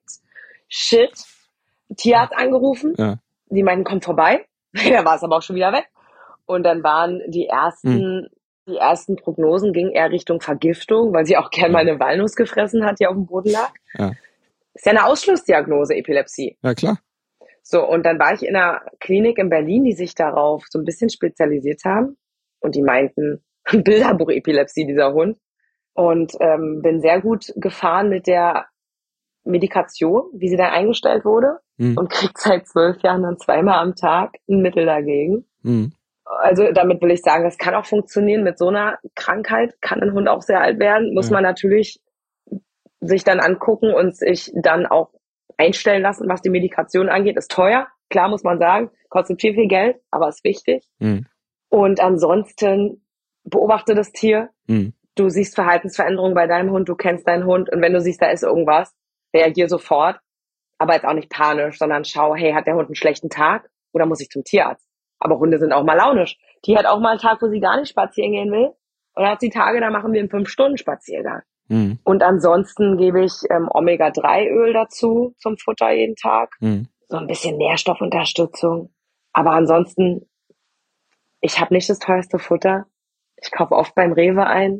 Tierarzt angerufen. Ja. Die meinten, komm vorbei. Da war es aber auch schon wieder weg. Und dann waren die ersten Prognosen gingen eher Richtung Vergiftung, weil sie auch gern mal eine Walnuss gefressen hat, die auf dem Boden lag. Ja. Ist ja eine Ausschlussdiagnose, Epilepsie. Ja, klar. So, und dann war ich in einer Klinik in Berlin, die sich darauf so ein bisschen spezialisiert haben. Und die meinten, Bilderbuch-Epilepsie, dieser Hund. Und bin sehr gut gefahren mit der Medikation, wie sie dann eingestellt wurde. Und kriegt seit 12 Jahren dann 2-mal am Tag ein Mittel dagegen. Also damit will ich sagen, das kann auch funktionieren. Mit so einer Krankheit kann ein Hund auch sehr alt werden. Muss man natürlich sich dann angucken und sich dann auch einstellen lassen, was die Medikation angeht. Ist teuer, klar muss man sagen. Kostet viel, viel Geld, aber ist wichtig. Und ansonsten beobachte das Tier. Du siehst Verhaltensveränderungen bei deinem Hund, du kennst deinen Hund und wenn du siehst, da ist irgendwas, reagier sofort, aber jetzt auch nicht panisch, sondern schau, hey, hat der Hund einen schlechten Tag oder muss ich zum Tierarzt? Aber Hunde sind auch mal launisch. Die hat auch mal einen Tag, wo sie gar nicht spazieren gehen will und dann hat sie Tage, da machen wir einen 5-Stunden-Spaziergang. Und ansonsten gebe ich Omega-3-Öl dazu zum Futter jeden Tag. So ein bisschen Nährstoffunterstützung. Aber ansonsten, ich habe nicht das teuerste Futter. Ich kaufe oft beim Rewe ein.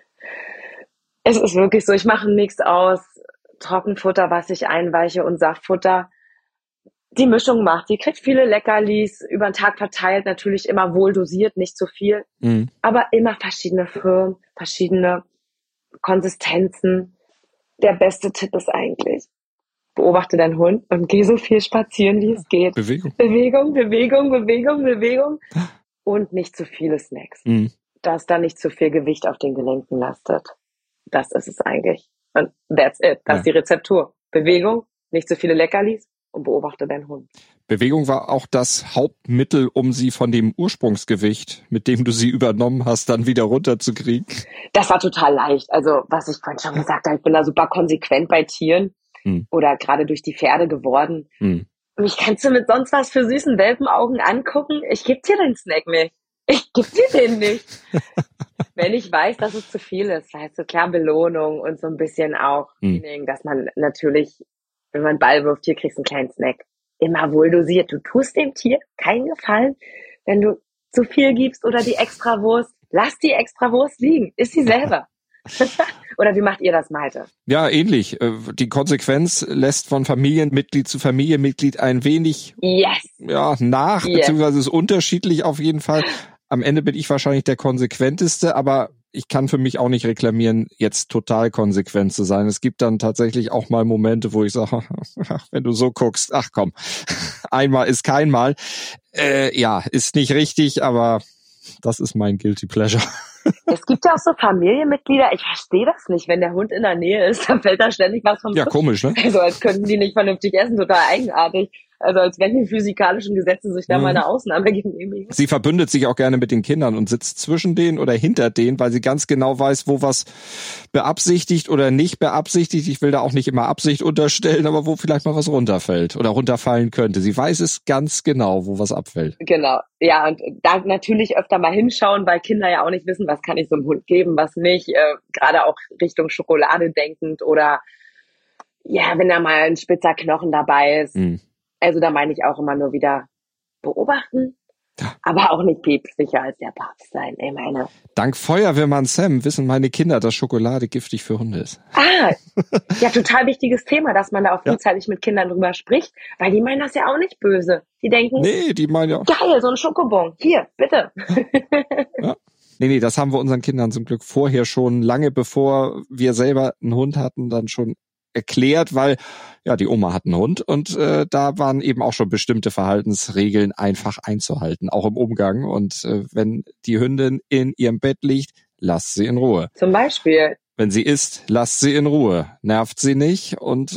Es ist wirklich so, ich mache einen Mix aus Trockenfutter, was ich einweiche und Saftfutter. Die Mischung macht, die kriegt viele Leckerlis, über den Tag verteilt, natürlich immer wohl dosiert, nicht zu viel. Aber immer verschiedene Firmen, verschiedene Konsistenzen. Der beste Tipp ist eigentlich, beobachte deinen Hund und geh so viel spazieren, wie es geht. Bewegung. Und nicht zu viele Snacks. Dass da nicht zu viel Gewicht auf den Gelenken lastet. Das ist es eigentlich. Und that's it. Das ist die Rezeptur. Bewegung, nicht zu viele Leckerlis und beobachte deinen Hund. Bewegung war auch das Hauptmittel, um sie von dem Ursprungsgewicht, mit dem du sie übernommen hast, dann wieder runterzukriegen. Das war total leicht. Also, was ich vorhin schon gesagt habe, ich bin da super konsequent bei Tieren. oder gerade durch die Pferde geworden. Mich kannst du mit sonst was für süßen Welpenaugen angucken? Ich geb dir den Snack nicht. Ich geb dir den nicht. Wenn ich weiß, dass es zu viel ist, weißt du, klar Belohnung und so ein bisschen auch Feeling, dass man natürlich, wenn man einen Ball wirft, hier kriegst du einen kleinen Snack. Immer wohl dosiert. Du tust dem Tier keinen Gefallen, wenn du zu viel gibst oder die Extrawurst. Lass die Extrawurst liegen. Iss sie selber. Oder wie macht ihr das, Malte? Ja, ähnlich. Die Konsequenz lässt von Familienmitglied zu Familienmitglied ein wenig nach, beziehungsweise ist unterschiedlich auf jeden Fall. Am Ende bin ich wahrscheinlich der Konsequenteste, aber ich kann für mich auch nicht reklamieren, jetzt total konsequent zu sein. Es gibt dann tatsächlich auch mal Momente, wo ich sage, wenn du so guckst, ach komm, einmal ist kein Mal. Ist nicht richtig, aber das ist mein Guilty Pleasure. Es gibt ja auch so Familienmitglieder, ich verstehe das nicht, wenn der Hund in der Nähe ist, dann fällt da ständig was vom Tisch. Ja, komisch, ne? Also als könnten die nicht vernünftig essen, total eigenartig. Also als wenn die physikalischen Gesetze sich da mal eine Ausnahme genehmigen. Sie verbündet sich auch gerne mit den Kindern und sitzt zwischen denen oder hinter denen, weil sie ganz genau weiß, wo was beabsichtigt oder nicht beabsichtigt. Ich will da auch nicht immer Absicht unterstellen, aber wo vielleicht mal was runterfällt oder runterfallen könnte. Sie weiß es ganz genau, wo was abfällt. Genau. Ja, und da natürlich öfter mal hinschauen, weil Kinder ja auch nicht wissen, was kann ich so einem Hund geben, was nicht. Gerade auch Richtung Schokolade denkend oder ja, wenn da mal ein spitzer Knochen dabei ist. Also da meine ich auch immer nur wieder beobachten, aber auch nicht päpstlicher als der Papst sein. Ich meine. Dank Feuerwehrmann Sam wissen meine Kinder, dass Schokolade giftig für Hunde ist. Ja, total wichtiges Thema, dass man da auch frühzeitig mit Kindern drüber spricht, weil die meinen das ja auch nicht böse. Die denken, die meinen ja, geil, so ein Schokobon, hier, bitte. Ja. Nee, das haben wir unseren Kindern zum Glück vorher schon, lange bevor wir selber einen Hund hatten, dann schon erklärt, weil ja die Oma hat einen Hund und da waren eben auch schon bestimmte Verhaltensregeln einfach einzuhalten, auch im Umgang. Und wenn die Hündin in ihrem Bett liegt, lasst sie in Ruhe. Zum Beispiel. Wenn sie isst, lasst sie in Ruhe. Nervt sie nicht und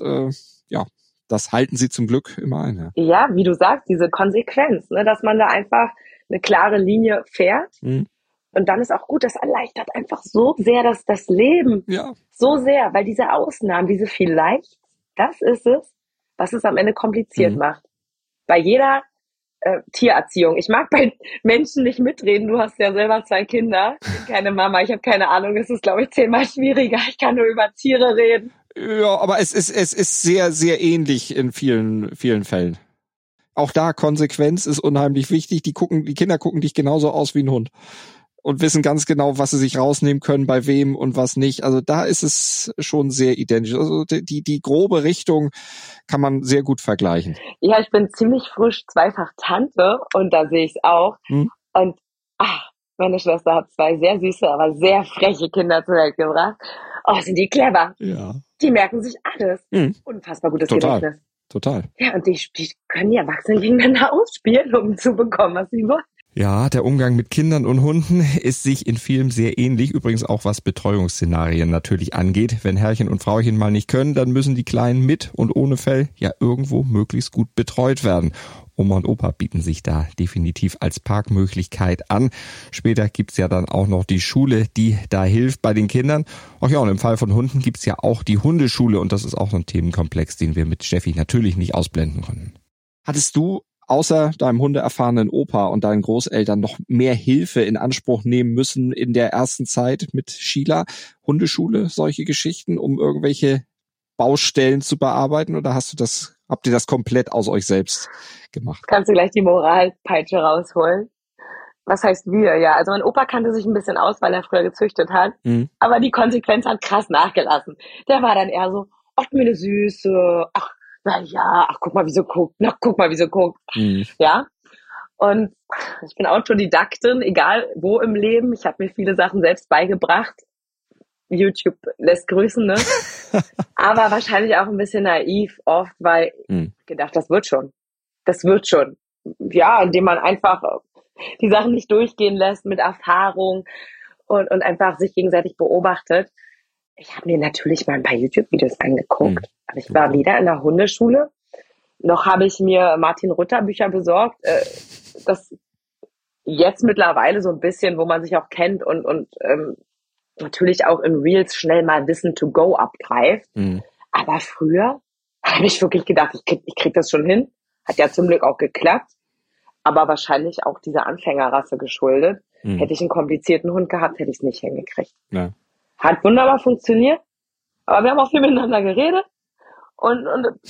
das halten sie zum Glück immer ein. Ja, wie du sagst, diese Konsequenz, ne, dass man da einfach eine klare Linie fährt. Und dann ist auch gut, das erleichtert einfach so sehr das Leben. Ja. So sehr, weil diese Ausnahmen, diese vielleicht, das ist es, was es am Ende kompliziert macht. Bei jeder Tiererziehung. Ich mag bei Menschen nicht mitreden. Du hast ja selber 2 Kinder. Ich bin keine Mama, ich habe keine Ahnung. Es ist, glaube ich, 10-mal schwieriger. Ich kann nur über Tiere reden. Ja, aber es ist sehr, sehr ähnlich in vielen, vielen Fällen. Auch da Konsequenz ist unheimlich wichtig. Die Kinder gucken dich genauso aus wie ein Hund. Und wissen ganz genau, was sie sich rausnehmen können, bei wem und was nicht. Also da ist es schon sehr identisch. Also die grobe Richtung kann man sehr gut vergleichen. Ja, ich bin ziemlich frisch zweifach Tante und da sehe ich es auch. Und meine Schwester hat 2 sehr süße, aber sehr freche Kinder zur Welt gebracht. Oh, sind die clever. Ja. Die merken sich alles. Unfassbar gutes Gedächtnis. Total. Ja, und die können die Erwachsenen gegeneinander ausspielen, um zu bekommen, was sie wollen. Ja, der Umgang mit Kindern und Hunden ist sich in vielem sehr ähnlich. Übrigens auch was Betreuungsszenarien natürlich angeht. Wenn Herrchen und Frauchen mal nicht können, dann müssen die Kleinen mit und ohne Fell ja irgendwo möglichst gut betreut werden. Oma und Opa bieten sich da definitiv als Parkmöglichkeit an. Später gibt's ja dann auch noch die Schule, die da hilft bei den Kindern. Ach ja, und im Fall von Hunden gibt's ja auch die Hundeschule. Und das ist auch so ein Themenkomplex, den wir mit Steffi natürlich nicht ausblenden konnten. Hattest du außer deinem hundeerfahrenen Opa und deinen Großeltern noch mehr Hilfe in Anspruch nehmen müssen in der ersten Zeit mit Sheila? Hundeschule, solche Geschichten, um irgendwelche Baustellen zu bearbeiten? Oder habt ihr das komplett aus euch selbst gemacht? Kannst du gleich die Moralpeitsche rausholen? Was heißt wir? Ja, also mein Opa kannte sich ein bisschen aus, weil er früher gezüchtet hat. Aber die Konsequenz hat krass nachgelassen. Der war dann eher so, ach, mir eine Süße, guck mal, wie sie guckt. Ja. Und ich bin Autodidaktin, egal wo im Leben. Ich habe mir viele Sachen selbst beigebracht. YouTube lässt grüßen, ne? Aber wahrscheinlich auch ein bisschen naiv oft, weil ich gedacht, das wird schon. Ja, indem man einfach die Sachen nicht durchgehen lässt mit Erfahrung und einfach sich gegenseitig beobachtet. Ich habe mir natürlich mal ein paar YouTube-Videos angeguckt, aber ich war weder in der Hundeschule, noch habe ich mir Martin Rütter Bücher besorgt, das jetzt mittlerweile so ein bisschen, wo man sich auch kennt und natürlich auch in Reels schnell mal Wissen to go abgreift. Aber früher habe ich wirklich gedacht, ich krieg das schon hin. Hat ja zum Glück auch geklappt. Aber wahrscheinlich auch dieser Anfängerrasse geschuldet. Hätte ich einen komplizierten Hund gehabt, hätte ich es nicht hingekriegt. Ja. Hat wunderbar funktioniert. Aber wir haben auch viel miteinander geredet. Und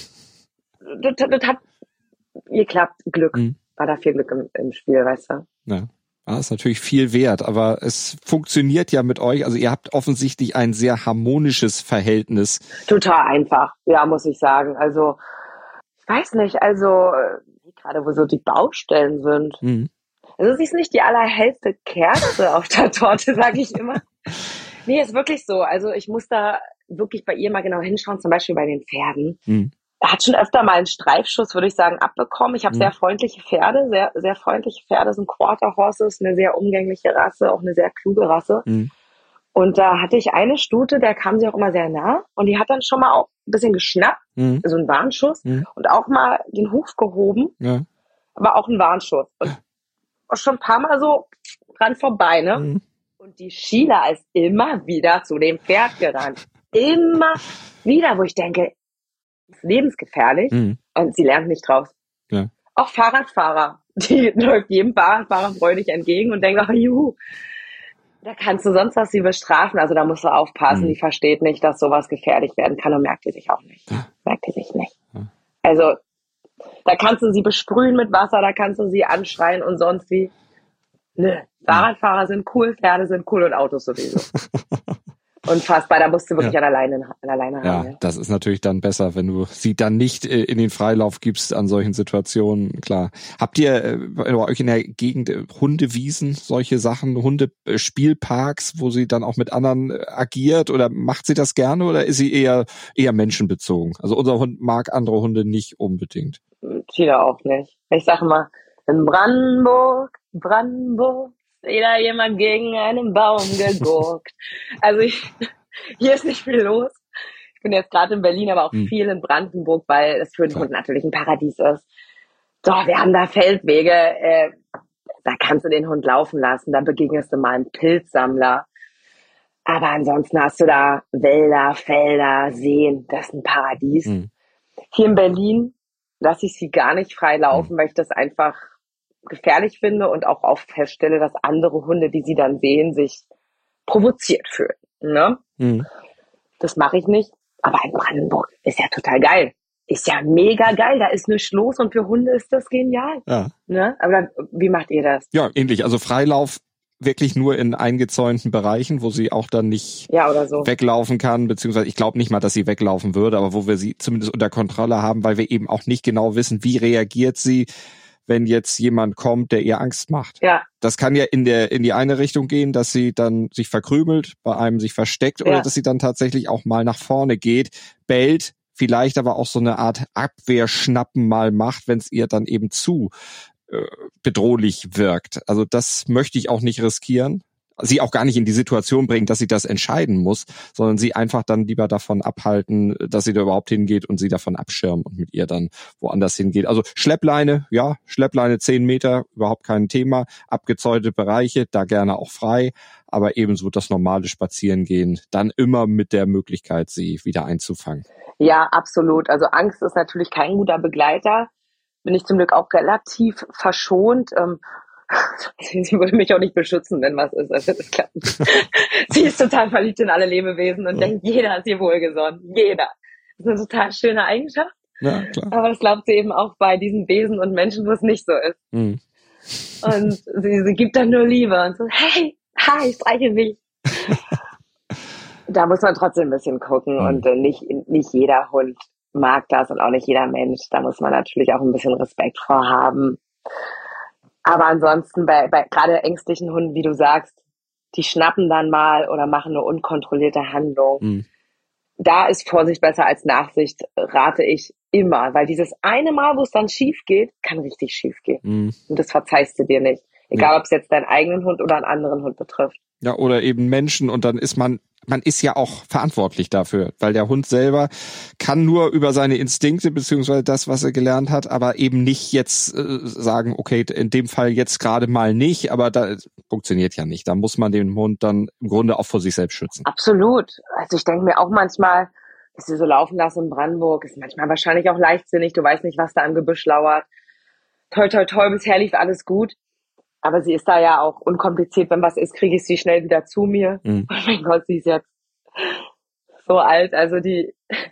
das hat geklappt. Glück. War da viel Glück im Spiel, weißt du? Ja. Das ist natürlich viel wert, aber es funktioniert ja mit euch. Also ihr habt offensichtlich ein sehr harmonisches Verhältnis. Total einfach, ja, muss ich sagen. Also, ich weiß nicht, also gerade wo so die Baustellen sind. Also sie ist nicht die allerhellste Kerze auf der Torte, sage ich immer. Nee, ist wirklich so. Also ich muss da wirklich bei ihr mal genau hinschauen, zum Beispiel bei den Pferden. Er hat schon öfter mal einen Streifschuss, würde ich sagen, abbekommen. Ich habe sehr freundliche Pferde, sehr, sehr freundliche Pferde, sind Quarter Horses, eine sehr umgängliche Rasse, auch eine sehr kluge Rasse. Und da hatte ich eine Stute, der kam sie auch immer sehr nah und die hat dann schon mal auch ein bisschen geschnappt, so einen Warnschuss und auch mal den Huf gehoben, aber auch einen Warnschuss. Und auch schon ein paar Mal so dran vorbei, ne? Und die Sheila ist immer wieder zu dem Pferd gerannt. Immer wieder, wo ich denke, ist lebensgefährlich und sie lernt nicht draus. Ja. Auch Fahrradfahrer, die läuft jedem Fahrradfahrer freudig entgegen und denkt, ach juhu, da kannst du sonst was sie bestrafen. Also da musst du aufpassen, die versteht nicht, dass sowas gefährlich werden kann und merkt die sich auch nicht. Merkt die sich nicht. Also da kannst du sie besprühen mit Wasser, da kannst du sie anschreien und sonst wie. Nö, Fahrradfahrer sind cool, Pferde sind cool und Autos sowieso. Unfassbar, da musst du wirklich an alleine haben. Ja, das ist natürlich dann besser, wenn du sie dann nicht in den Freilauf gibst an solchen Situationen, klar. Habt ihr bei euch in der Gegend Hundewiesen, solche Sachen, Hundespielparks, wo sie dann auch mit anderen agiert oder macht sie das gerne oder ist sie eher menschenbezogen? Also unser Hund mag andere Hunde nicht unbedingt. Tina auch nicht. Ich sage mal, in Brandenburg, jeder jemand gegen einen Baum gegurkt. Also hier ist nicht viel los. Ich bin jetzt gerade in Berlin, aber auch viel in Brandenburg, weil es für den Hund natürlich ein Paradies ist. Doch, wir haben da Feldwege, da kannst du den Hund laufen lassen, da begegnest du mal einem Pilzsammler. Aber ansonsten hast du da Wälder, Felder, Seen, das ist ein Paradies. Hier in Berlin lasse ich sie gar nicht frei laufen, weil ich das einfach gefährlich finde und auch oft feststelle, dass andere Hunde, die sie dann sehen, sich provoziert fühlen. Ne? Das mache ich nicht. Aber in Brandenburg ist ja total geil. Ist ja mega geil. Da ist nichts los und für Hunde ist das genial. Ja. Ne? Aber wie macht ihr das? Ja, ähnlich. Also Freilauf wirklich nur in eingezäunten Bereichen, wo sie auch dann nicht weglaufen kann, beziehungsweise ich glaube nicht mal, dass sie weglaufen würde, aber wo wir sie zumindest unter Kontrolle haben, weil wir eben auch nicht genau wissen, wie reagiert sie, wenn jetzt jemand kommt, der ihr Angst macht. Ja. Das kann ja in die eine Richtung gehen, dass sie dann sich verkrümelt, bei einem sich versteckt oder dass sie dann tatsächlich auch mal nach vorne geht, bellt, vielleicht aber auch so eine Art Abwehrschnappen mal macht, wenn es ihr dann eben zu bedrohlich wirkt. Also das möchte ich auch nicht riskieren. Sie auch gar nicht in die Situation bringen, dass sie das entscheiden muss, sondern sie einfach dann lieber davon abhalten, dass sie da überhaupt hingeht und sie davon abschirmen und mit ihr dann woanders hingeht. Also Schleppleine, 10 Meter, überhaupt kein Thema. Abgezäunte Bereiche, da gerne auch frei, aber ebenso das normale Spazierengehen, dann immer mit der Möglichkeit, sie wieder einzufangen. Ja, absolut. Also Angst ist natürlich kein guter Begleiter. Bin ich zum Glück auch relativ verschont. Sie würde mich auch nicht beschützen, wenn was ist. Also das klappt nicht. Sie ist total verliebt in alle Lebewesen und denkt, jeder ist ihr wohlgesonnen. Jeder. Das ist eine total schöne Eigenschaft. Ja, klar. Aber das glaubt sie eben auch bei diesen Wesen und Menschen, wo es nicht so ist. Und sie gibt dann nur Liebe und so, hey, hi, streichel mich. Da muss man trotzdem ein bisschen gucken und nicht jeder Hund mag das und auch nicht jeder Mensch. Da muss man natürlich auch ein bisschen Respekt vor haben. Aber ansonsten bei gerade ängstlichen Hunden, wie du sagst, die schnappen dann mal oder machen eine unkontrollierte Handlung. Da ist Vorsicht besser als Nachsicht, rate ich immer. Weil dieses eine Mal, wo es dann schief geht, kann richtig schief gehen. Und das verzeihst du dir nicht. Egal, ob es jetzt deinen eigenen Hund oder einen anderen Hund betrifft. Ja, oder eben Menschen und dann ist man ist ja auch verantwortlich dafür, weil der Hund selber kann nur über seine Instinkte beziehungsweise das, was er gelernt hat, aber eben nicht jetzt sagen, okay, in dem Fall jetzt gerade mal nicht, aber da funktioniert ja nicht. Da muss man den Hund dann im Grunde auch vor sich selbst schützen. Absolut. Also ich denke mir auch manchmal, dass wir so laufen lassen in Brandenburg, ist manchmal wahrscheinlich auch leichtsinnig, du weißt nicht, was da im Gebüsch lauert. Toi, toi, toi, bisher lief alles gut. Aber sie ist da ja auch unkompliziert, wenn was ist, kriege ich sie schnell wieder zu mir. Oh mein Gott, sie ist jetzt so alt, also die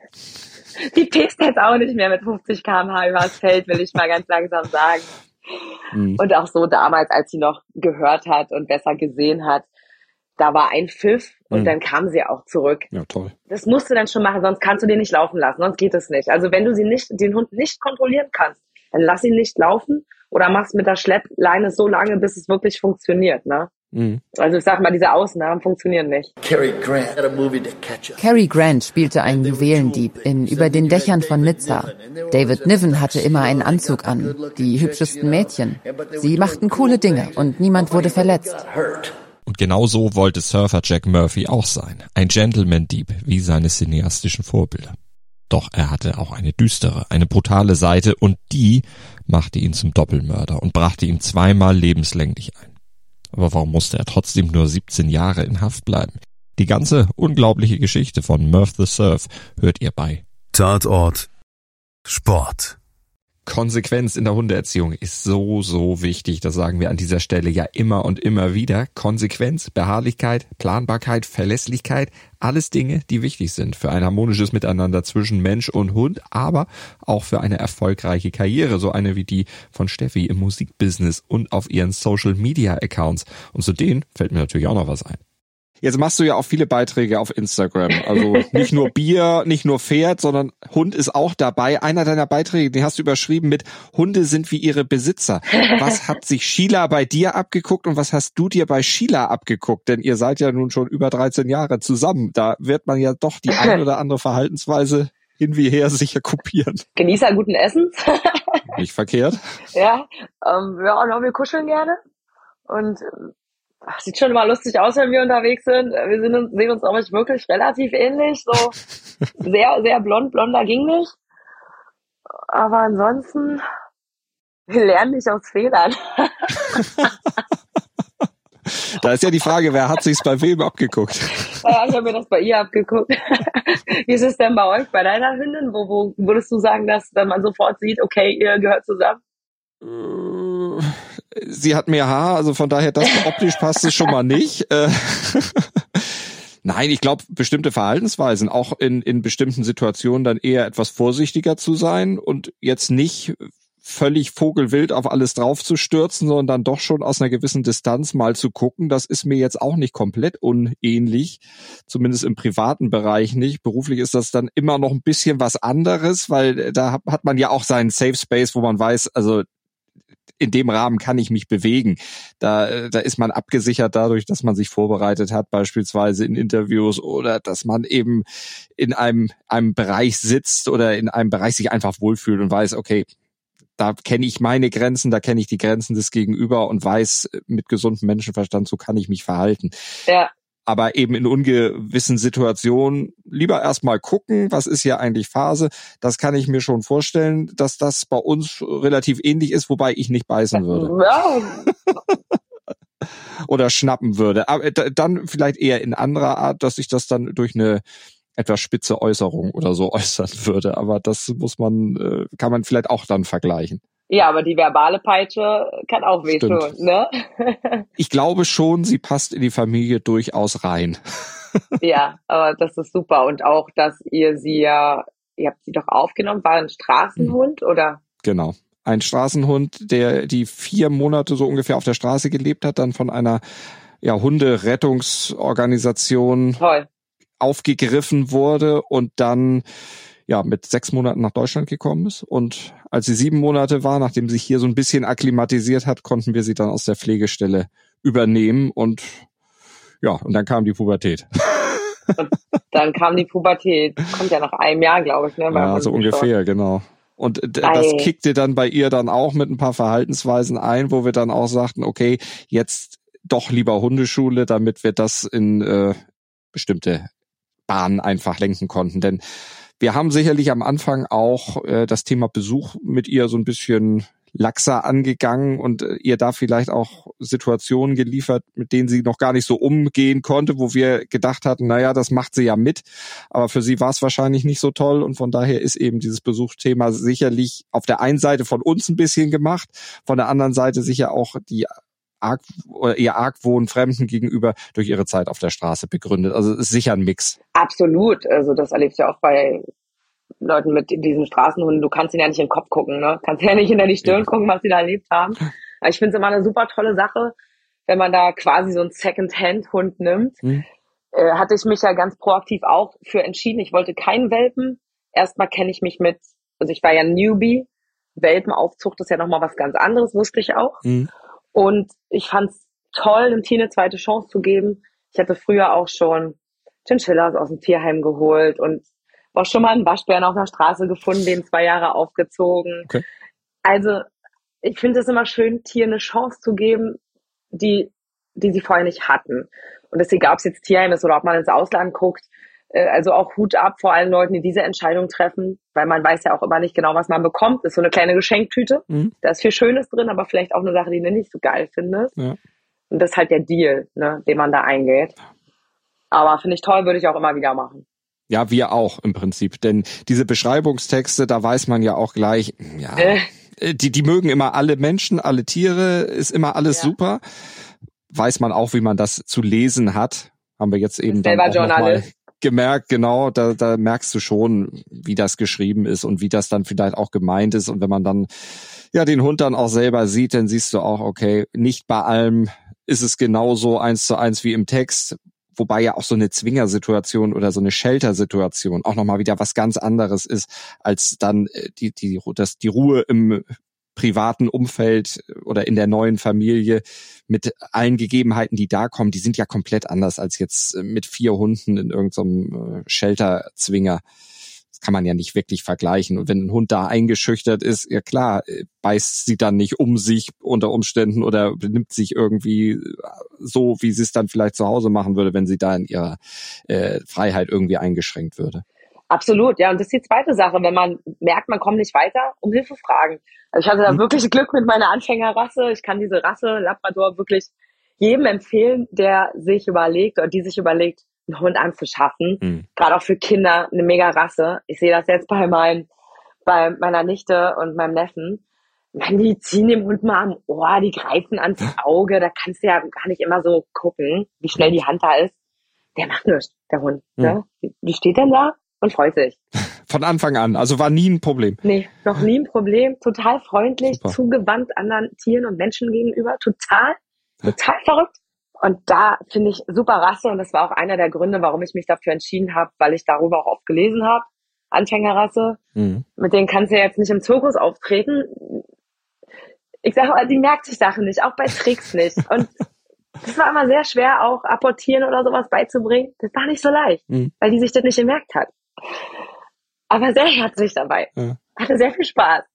piekst jetzt auch nicht mehr mit 50 km/h übers Feld, will ich mal ganz langsam sagen. Und auch so damals, als sie noch gehört hat und besser gesehen hat, da war ein Pfiff und dann kam sie auch zurück. Ja, toll. Das musst du dann schon machen, sonst kannst du den nicht laufen lassen, sonst geht es nicht. Also wenn du den Hund nicht kontrollieren kannst, dann lass ihn nicht laufen oder mach's mit der Schleppleine so lange, bis es wirklich funktioniert, ne? Also ich sag mal, diese Ausnahmen funktionieren nicht. Cary Grant spielte einen Juwelendieb in Über den Dächern von Nizza. David Niven hatte immer einen Anzug an. Die hübschesten Mädchen. Sie machten coole Dinge und niemand wurde verletzt. Und genau so wollte Surfer Jack Murphy auch sein. Ein Gentleman-Dieb, wie seine cineastischen Vorbilder. Doch er hatte auch eine düstere, eine brutale Seite und die machte ihn zum Doppelmörder und brachte ihn 2-mal lebenslänglich ein. Aber warum musste er trotzdem nur 17 Jahre in Haft bleiben? Die ganze unglaubliche Geschichte von Murph the Surf hört ihr bei Tatort Sport. Konsequenz in der Hundeerziehung ist so wichtig. Das sagen wir an dieser Stelle ja immer und immer wieder. Konsequenz, Beharrlichkeit, Planbarkeit, Verlässlichkeit, alles Dinge, die wichtig sind für ein harmonisches Miteinander zwischen Mensch und Hund, aber auch für eine erfolgreiche Karriere, so eine wie die von Steffi im Musikbusiness und auf ihren Social-Media-Accounts. Und zu denen fällt mir natürlich auch noch was ein. Jetzt machst du ja auch viele Beiträge auf Instagram. Also nicht nur Bier, nicht nur Pferd, sondern Hund ist auch dabei. Einer deiner Beiträge, den hast du überschrieben mit Hunde sind wie ihre Besitzer. Was hat sich Sheila bei dir abgeguckt und was hast du dir bei Sheila abgeguckt? Denn ihr seid ja nun schon über 13 Jahre zusammen. Da wird man ja doch die ein oder andere Verhaltensweise hin wie her sicher kopieren. Genießer guten Essens. Nicht verkehrt. Ja, wir kuscheln gerne und sieht schon immer lustig aus, wenn wir unterwegs sind. Wir sehen uns auch wirklich relativ ähnlich. So sehr, sehr blonder ging nicht. Aber ansonsten, wir lernen nicht aus Fehlern. Da ist ja die Frage, wer hat sich's bei wem abgeguckt? Ja, ich habe mir das bei ihr abgeguckt. Wie ist es denn bei euch, bei deiner Hündin? Wo würdest du sagen, dass man sofort sieht, okay, ihr gehört zusammen? Sie hat mehr Haar, also von daher, das optisch passt es schon mal nicht. Nein, ich glaube, bestimmte Verhaltensweisen, auch in bestimmten Situationen dann eher etwas vorsichtiger zu sein und jetzt nicht völlig vogelwild auf alles draufzustürzen, sondern dann doch schon aus einer gewissen Distanz mal zu gucken. Das ist mir jetzt auch nicht komplett unähnlich, zumindest im privaten Bereich nicht. Beruflich ist das dann immer noch ein bisschen was anderes, weil da hat man ja auch seinen Safe Space, wo man weiß, also in dem Rahmen kann ich mich bewegen. Da ist man abgesichert dadurch, dass man sich vorbereitet hat, beispielsweise in Interviews oder dass man eben in einem Bereich sitzt oder in einem Bereich sich einfach wohlfühlt und weiß, okay, da kenne ich meine Grenzen, da kenne ich die Grenzen des Gegenüber und weiß, mit gesundem Menschenverstand, so kann ich mich verhalten. Ja. Aber eben in ungewissen Situationen lieber erstmal gucken, was ist hier eigentlich Phase. Das kann ich mir schon vorstellen, dass das bei uns relativ ähnlich ist, wobei ich nicht beißen würde. Ja. Oder schnappen würde. Aber dann vielleicht eher in anderer Art, dass ich das dann durch eine etwas spitze Äußerung oder so äußern würde. Aber das kann man vielleicht auch dann vergleichen. Ja, aber die verbale Peitsche kann auch wehtun, ne? Ich glaube schon, sie passt in die Familie durchaus rein. Ja, aber das ist super. Und auch, dass ihr habt sie doch aufgenommen, war ein Straßenhund, oder? Genau. Ein Straßenhund, die 4 Monate so ungefähr auf der Straße gelebt hat, dann von einer Hunderettungsorganisation aufgegriffen wurde und dann mit 6 Monaten nach Deutschland gekommen ist. Und als sie 7 Monate war, nachdem sie sich hier so ein bisschen akklimatisiert hat, konnten wir sie dann aus der Pflegestelle übernehmen und dann kam die Pubertät. Und dann kam die Pubertät. Kommt ja nach einem Jahr, glaube ich, ne? Ja, so ungefähr, genau. Und das kickte dann bei ihr dann auch mit ein paar Verhaltensweisen ein, wo wir dann auch sagten, okay, jetzt doch lieber Hundeschule, damit wir das in bestimmte Bahnen einfach lenken konnten. Denn wir haben sicherlich am Anfang auch das Thema Besuch mit ihr so ein bisschen laxer angegangen und ihr da vielleicht auch Situationen geliefert, mit denen sie noch gar nicht so umgehen konnte, wo wir gedacht hatten, naja, das macht sie ja mit, aber für sie war es wahrscheinlich nicht so toll und von daher ist eben dieses Besuchsthema sicherlich auf der einen Seite von uns ein bisschen gemacht, von der anderen Seite sicher auch ihr Argwohn Fremden gegenüber durch ihre Zeit auf der Straße begründet. Also es ist sicher ein Mix. Absolut. Also das erlebst du ja auch bei Leuten mit diesen Straßenhunden. Du kannst ihnen ja nicht in den Kopf gucken, ne? Kannst ja nicht hinter die Stirn gucken, was sie da erlebt haben. Aber ich finde es immer eine super tolle Sache, wenn man da quasi so einen Second-Hand-Hund nimmt. Hatte ich mich ja ganz proaktiv auch für entschieden. Ich wollte keinen Welpen. Erstmal kenne ich mich also ich war ja Newbie. Welpenaufzucht ist ja nochmal was ganz anderes, wusste ich auch. Und ich fand es toll, dem Tier eine zweite Chance zu geben. Ich hatte früher auch schon Chinchillas aus dem Tierheim geholt und auch schon mal einen Waschbären auf der Straße gefunden, den 2 Jahre aufgezogen. Okay. Also ich finde es immer schön, Tieren eine Chance zu geben, die sie vorher nicht hatten. Und deswegen, egal ob es jetzt Tierheim ist oder ob man ins Ausland guckt, also auch Hut ab vor allen Leuten, die diese Entscheidung treffen, weil man weiß ja auch immer nicht genau, was man bekommt. Das ist so eine kleine Geschenktüte. Da ist viel Schönes drin, aber vielleicht auch eine Sache, die du nicht so geil findest. Ja. Und das ist halt der Deal, ne, den man da eingeht. Aber finde ich toll, würde ich auch immer wieder machen. Ja, wir auch im Prinzip, denn diese Beschreibungstexte, da weiß man ja auch gleich, ja, die mögen immer alle Menschen, alle Tiere, ist immer alles super. Weiß man auch, wie man das zu lesen hat. Haben wir jetzt eben dann auch nochmal gemerkt, genau, da merkst du schon, wie das geschrieben ist und wie das dann vielleicht auch gemeint ist. Und wenn man dann ja den Hund dann auch selber sieht, dann siehst du auch, okay, nicht bei allem ist es genauso 1:1 wie im Text, wobei ja auch so eine Zwingersituation oder so eine Shelter-Situation auch nochmal wieder was ganz anderes ist, als dann die Ruhe im privaten Umfeld oder in der neuen Familie mit allen Gegebenheiten, die da kommen, die sind ja komplett anders als jetzt mit 4 Hunden in irgendeinem Shelter-Zwinger. Das kann man ja nicht wirklich vergleichen. Und wenn ein Hund da eingeschüchtert ist, ja klar, beißt sie dann nicht um sich unter Umständen oder benimmt sich irgendwie so, wie sie es dann vielleicht zu Hause machen würde, wenn sie da in ihrer Freiheit irgendwie eingeschränkt würde. Absolut, ja. Und das ist die zweite Sache, wenn man merkt, man kommt nicht weiter, um Hilfe fragen. Also ich hatte da wirklich Glück mit meiner Anfängerrasse. Ich kann diese Rasse Labrador wirklich jedem empfehlen, der sich überlegt oder die sich überlegt, einen Hund anzuschaffen. Gerade auch für Kinder eine mega Rasse. Ich sehe das jetzt bei meiner Nichte und meinem Neffen. Man, die ziehen dem Hund mal am Ohr, die greifen ans Auge. Da kannst du ja gar nicht immer so gucken, wie schnell die Hand da ist. Der macht nichts, der Hund. Ne? Die steht dann da und freut sich. Von Anfang an, also war nie ein Problem. Nee, noch nie ein Problem. Total freundlich, zugewandt anderen Tieren und Menschen gegenüber. Total verrückt. Und da finde ich super Rasse und das war auch einer der Gründe, warum ich mich dafür entschieden habe, weil ich darüber auch oft gelesen habe. Anfängerrasse. Mit denen kannst du ja jetzt nicht im Zirkus auftreten. Ich sage mal, die merkt sich Sachen nicht, auch bei Tricks nicht. Und das war immer sehr schwer, auch apportieren oder sowas beizubringen. Das war nicht so leicht, weil die sich das nicht gemerkt hat. Aber sehr herzlich dabei. Hatte sehr viel Spaß.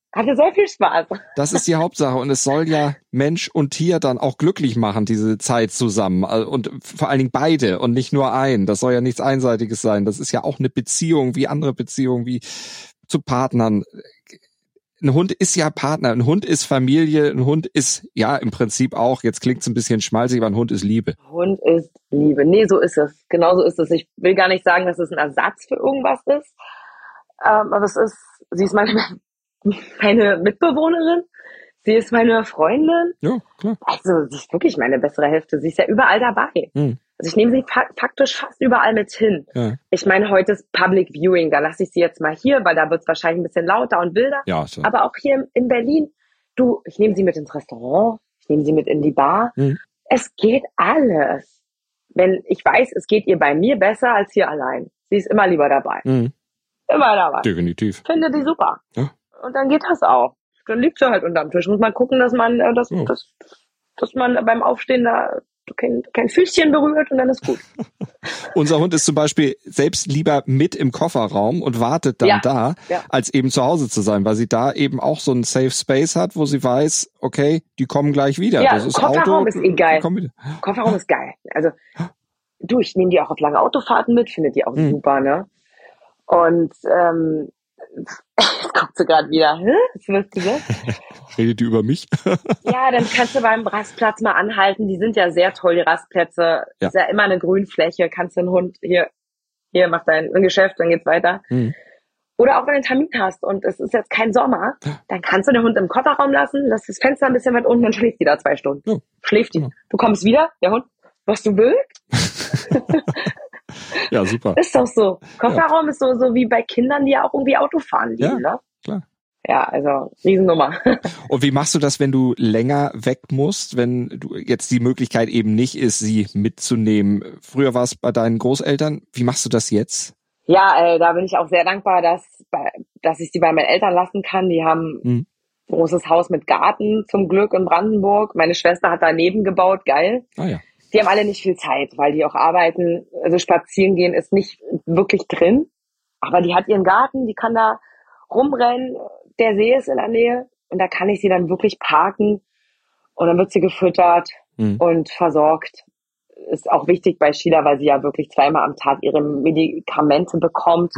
Das ist die Hauptsache und es soll ja Mensch und Tier dann auch glücklich machen, diese Zeit zusammen und vor allen Dingen beide und nicht nur ein. Das soll ja nichts Einseitiges sein. Das ist ja auch eine Beziehung wie andere Beziehungen, wie zu Partnern. Ein Hund ist ja Partner, ein Hund ist Familie, ein Hund ist ja im Prinzip auch, jetzt klingt's ein bisschen schmalzig, aber ein Hund ist Liebe. Hund ist Liebe. Nee, so ist es. Genau so ist es. Ich will gar nicht sagen, dass es ein Ersatz für irgendwas ist. Aber sie ist meine Mitbewohnerin. Sie ist meine Freundin. Ja, klar. Also, sie ist wirklich meine bessere Hälfte. Sie ist ja überall dabei. Also ich nehme sie faktisch fast überall mit hin. Ja. Ich meine, heute ist Public Viewing, da lasse ich sie jetzt mal hier, weil da wird es wahrscheinlich ein bisschen lauter und wilder. Ja, so. Aber auch hier in Berlin, ich nehme sie mit ins Restaurant, ich nehme sie mit in die Bar. Es geht alles. Wenn ich weiß, es geht ihr bei mir besser als hier allein. Sie ist immer lieber dabei. Immer dabei. Definitiv. Finde die super. Ja. Und dann geht das auch. Dann liegt sie halt unterm Tisch. Muss man gucken, dass man, dass man beim Aufstehen da kein Füßchen berührt und dann ist gut. Unser Hund ist zum Beispiel selbst lieber mit im Kofferraum und wartet dann als eben zu Hause zu sein, weil sie da eben auch so einen Safe Space hat, wo sie weiß, okay, die kommen gleich wieder. Ja, das ist Kofferraum Auto, ist geil. Kofferraum ist geil. Also, ich nehme die auch auf lange Autofahrten mit, finde die auch super, ne? Und Jetzt guckst du gerade wieder. Was willst du das? Redet ihr über mich? Ja, dann kannst du beim Rastplatz mal anhalten. Die sind ja sehr toll, die Rastplätze. Ja. Ist ja immer eine Grünfläche. Kannst du den Hund hier mach dein Geschäft, dann geht's weiter. Oder auch wenn du einen Termin hast und es ist jetzt kein Sommer, dann kannst du den Hund im Kofferraum lassen, lass das Fenster ein bisschen weit unten, dann schläft die da 2 Stunden. Ja. Schläft die. Du kommst wieder, der Hund, was du willst. Ja, super. Ist doch so. Kofferraum ist so wie bei Kindern, die ja auch irgendwie Auto fahren lieben, ne? Klar. Ja, also Riesennummer. Und wie machst du das, wenn du länger weg musst, wenn du jetzt die Möglichkeit eben nicht ist, sie mitzunehmen? Früher war es bei deinen Großeltern. Wie machst du das jetzt? Ja, da bin ich auch sehr dankbar, dass ich sie bei meinen Eltern lassen kann. Die haben ein großes Haus mit Garten zum Glück in Brandenburg. Meine Schwester hat daneben gebaut, geil. Ah ja. Die haben alle nicht viel Zeit, weil die auch arbeiten. Also spazieren gehen ist nicht wirklich drin. Aber die hat ihren Garten, die kann da rumrennen. Der See ist in der Nähe und da kann ich sie dann wirklich parken. Und dann wird sie gefüttert und versorgt. Ist auch wichtig bei Sheila, weil sie ja wirklich 2-mal am Tag ihre Medikamente bekommt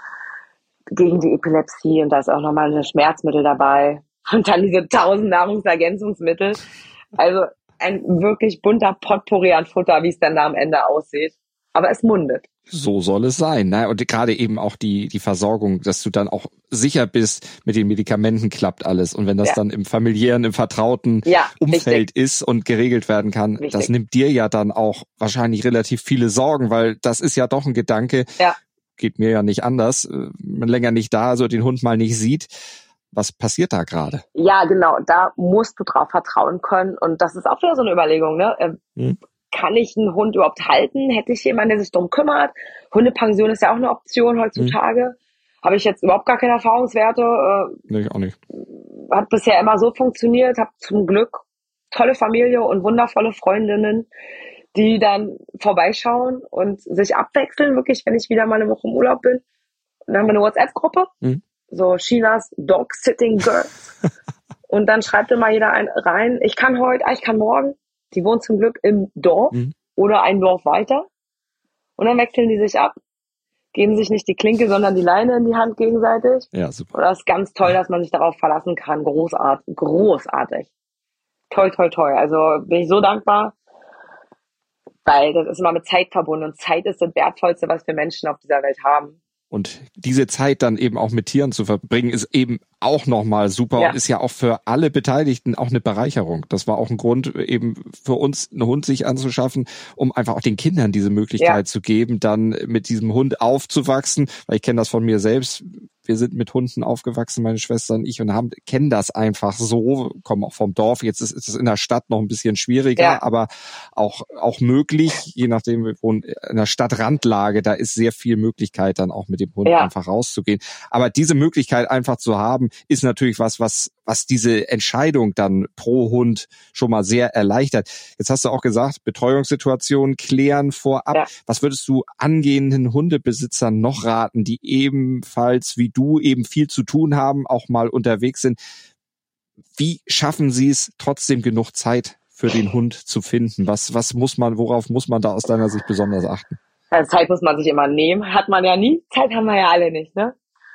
gegen die Epilepsie. Und da ist auch nochmal ein Schmerzmittel dabei. Und dann diese 1000 Nahrungsergänzungsmittel. Also ein wirklich bunter Potpourri an Futter, wie es dann da am Ende aussieht. Aber es mundet. So soll es sein. Ne? Und gerade eben auch die Versorgung, dass du dann auch sicher bist, mit den Medikamenten klappt alles. Und wenn das dann im familiären, im vertrauten Umfeld ist und geregelt werden kann, das nimmt dir ja dann auch wahrscheinlich relativ viele Sorgen, weil das ist ja doch ein Gedanke, geht mir ja nicht anders, man länger nicht da, so den Hund mal nicht sieht. Was passiert da gerade? Ja, genau, da musst du drauf vertrauen können. Und das ist auch wieder so eine Überlegung, ne? Kann ich einen Hund überhaupt halten? Hätte ich jemanden, der sich darum kümmert? Hundepension ist ja auch eine Option heutzutage. Habe ich jetzt überhaupt gar keine Erfahrungswerte. Nee, auch nicht. Hat bisher immer so funktioniert. Habe zum Glück tolle Familie und wundervolle Freundinnen, die dann vorbeischauen und sich abwechseln, wirklich, wenn ich wieder mal eine Woche im Urlaub bin. Und dann haben wir eine WhatsApp-Gruppe, so Sheilas Dog-Sitting Girls. Und dann schreibt immer jeder rein, ich kann heute, ich kann morgen. Die wohnt zum Glück im Dorf oder ein Dorf weiter. Und dann wechseln die sich ab, geben sich nicht die Klinke, sondern die Leine in die Hand gegenseitig. Ja, super. Und das ist ganz toll, dass man sich darauf verlassen kann. Großartig. Toll, toll, toll. Also bin ich so dankbar, weil das ist immer mit Zeit verbunden. Und Zeit ist das Wertvollste, was wir Menschen auf dieser Welt haben. Und diese Zeit dann eben auch mit Tieren zu verbringen, ist eben auch nochmal super und ist ja auch für alle Beteiligten auch eine Bereicherung. Das war auch ein Grund eben für uns, einen Hund sich anzuschaffen, um einfach auch den Kindern diese Möglichkeit zu geben, dann mit diesem Hund aufzuwachsen. Weil ich kenne das von mir selbst. Wir sind mit Hunden aufgewachsen, meine Schwester und ich, und kennen das einfach so, kommen auch vom Dorf. Jetzt ist es in der Stadt noch ein bisschen schwieriger, aber auch möglich, je nachdem, wir wohnen in der Stadtrandlage, da ist sehr viel Möglichkeit, dann auch mit dem Hund einfach rauszugehen. Aber diese Möglichkeit einfach zu haben, ist natürlich was diese Entscheidung dann pro Hund schon mal sehr erleichtert. Jetzt hast du auch gesagt, Betreuungssituationen klären vorab. Ja. Was würdest du angehenden Hundebesitzern noch raten, die ebenfalls wie du eben viel zu tun haben, auch mal unterwegs sind? Wie schaffen sie es, trotzdem genug Zeit für den Hund zu finden? Worauf muss man da aus deiner Sicht besonders achten? Also Zeit muss man sich immer nehmen. Hat man ja nie. Zeit haben wir ja alle nicht, ne?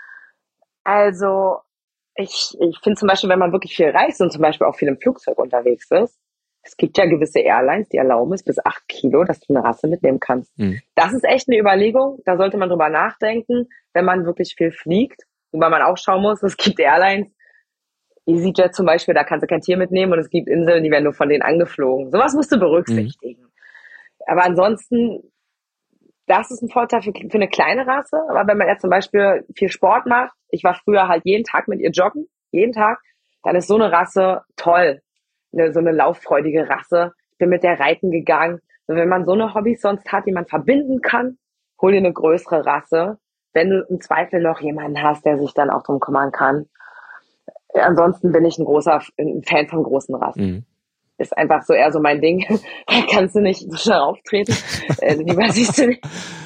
Also, ich finde zum Beispiel, wenn man wirklich viel reist und zum Beispiel auch viel im Flugzeug unterwegs ist, es gibt ja gewisse Airlines, die erlauben es bis 8 Kilo, dass du eine Rasse mitnehmen kannst. Das ist echt eine Überlegung. Da sollte man drüber nachdenken, wenn man wirklich viel fliegt. Wobei man auch schauen muss, es gibt Airlines, EasyJet zum Beispiel, da kannst du kein Tier mitnehmen, und es gibt Inseln, die werden nur von denen angeflogen. Sowas musst du berücksichtigen. Aber ansonsten, das ist ein Vorteil für eine kleine Rasse. Aber wenn man jetzt zum Beispiel viel Sport macht, ich war früher halt jeden Tag mit ihr joggen, jeden Tag, dann ist so eine Rasse toll. So eine lauffreudige Rasse. Ich bin mit der reiten gegangen. Und wenn man so eine Hobbys sonst hat, die man verbinden kann, hol dir eine größere Rasse. Wenn du im Zweifel noch jemanden hast, der sich dann auch drum kümmern kann. Ansonsten bin ich ein Fan von großen Rassen. Ist einfach so eher so mein Ding. Da kannst du nicht so schnell auftreten. Lieber siehst du nicht.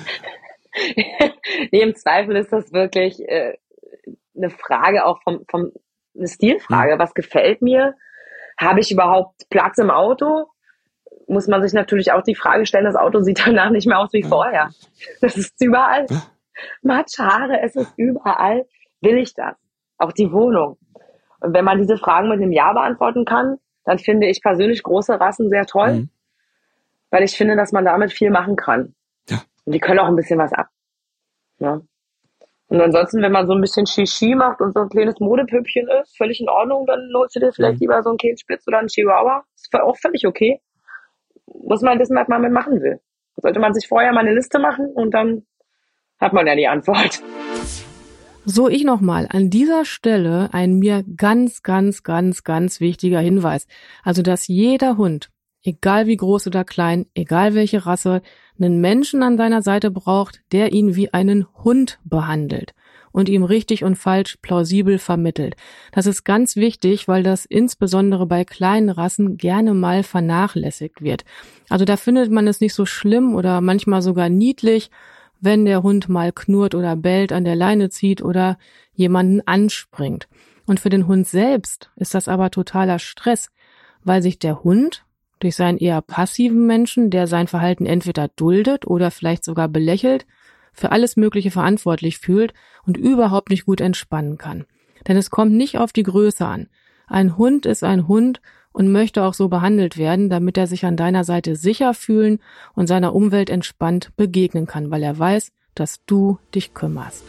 Nee, im Zweifel ist das wirklich eine Frage auch eine Stilfrage. Was gefällt mir? Habe ich überhaupt Platz im Auto? Muss man sich natürlich auch die Frage stellen, das Auto sieht danach nicht mehr aus wie vorher. Das ist überall. Matschhaare, es ist überall. Will ich das? auch die Wohnung. Und wenn man diese Fragen mit einem Ja beantworten kann, dann finde ich persönlich große Rassen sehr toll, weil ich finde, dass man damit viel machen kann. Ja. Und die können auch ein bisschen was ab. Ja. Und ansonsten, wenn man so ein bisschen Shishi macht und so ein kleines Modepüppchen ist, völlig in Ordnung, dann holst du dir vielleicht lieber so einen Kehlspitz oder einen Chihuahua. Ist auch völlig okay. Muss man wissen, was man mit machen will. Sollte man sich vorher mal eine Liste machen und dann hat man ja die Antwort. So, ich nochmal an dieser Stelle ein mir ganz, ganz, ganz, ganz wichtiger Hinweis. Also, dass jeder Hund, egal wie groß oder klein, egal welche Rasse, einen Menschen an seiner Seite braucht, der ihn wie einen Hund behandelt und ihm richtig und falsch plausibel vermittelt. Das ist ganz wichtig, weil das insbesondere bei kleinen Rassen gerne mal vernachlässigt wird. Also da findet man es nicht so schlimm oder manchmal sogar niedlich, wenn der Hund mal knurrt oder bellt, an der Leine zieht oder jemanden anspringt. Und für den Hund selbst ist das aber totaler Stress, weil sich der Hund durch seinen eher passiven Menschen, der sein Verhalten entweder duldet oder vielleicht sogar belächelt, für alles Mögliche verantwortlich fühlt und überhaupt nicht gut entspannen kann. Denn es kommt nicht auf die Größe an. Ein Hund ist ein Hund und möchte auch so behandelt werden, damit er sich an deiner Seite sicher fühlen und seiner Umwelt entspannt begegnen kann, weil er weiß, dass du dich kümmerst.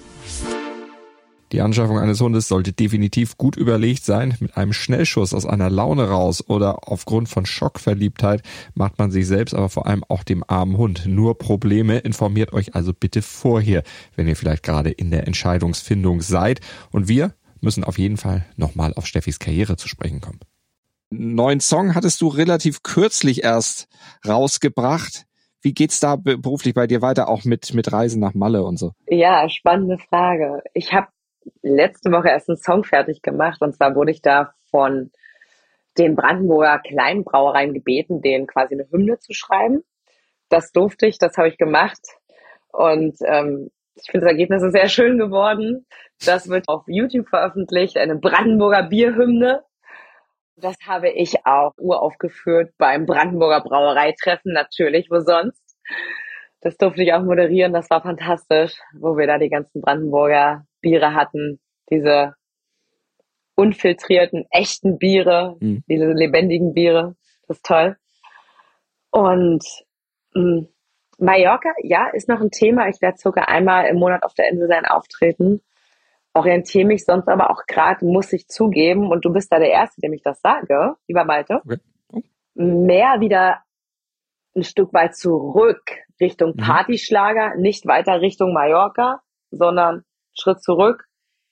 Die Anschaffung eines Hundes sollte definitiv gut überlegt sein. Mit einem Schnellschuss aus einer Laune raus oder aufgrund von Schockverliebtheit macht man sich selbst, aber vor allem auch dem armen Hund nur Probleme. Informiert euch also bitte vorher, wenn ihr vielleicht gerade in der Entscheidungsfindung seid. Und wir müssen auf jeden Fall nochmal auf Steffis Karriere zu sprechen kommen. Einen neuen Song hattest du relativ kürzlich erst rausgebracht. Wie geht's da beruflich bei dir weiter, auch mit Reisen nach Malle und so? Ja, spannende Frage. Ich habe letzte Woche erst einen Song fertig gemacht und zwar wurde ich da von den Brandenburger Kleinbrauereien gebeten, denen quasi eine Hymne zu schreiben. Das durfte ich, das habe ich gemacht und ich finde, das Ergebnis ist sehr schön geworden. Das wird auf YouTube veröffentlicht, eine Brandenburger Bierhymne. Das habe ich auch uraufgeführt beim Brandenburger Brauereitreffen, natürlich, wo sonst. Das durfte ich auch moderieren, das war fantastisch, wo wir da die ganzen Brandenburger Biere hatten, diese unfiltrierten, echten Biere, diese lebendigen Biere, das ist toll. Und Mallorca, ja, ist noch ein Thema, ich werde sogar einmal im Monat auf der Insel sein auftreten, orientiere mich sonst aber auch gerade, muss ich zugeben, und du bist da der Erste, dem ich das sage, lieber Malte, mehr wieder ein Stück weit zurück Richtung Partyschlager, nicht weiter Richtung Mallorca, sondern Schritt zurück,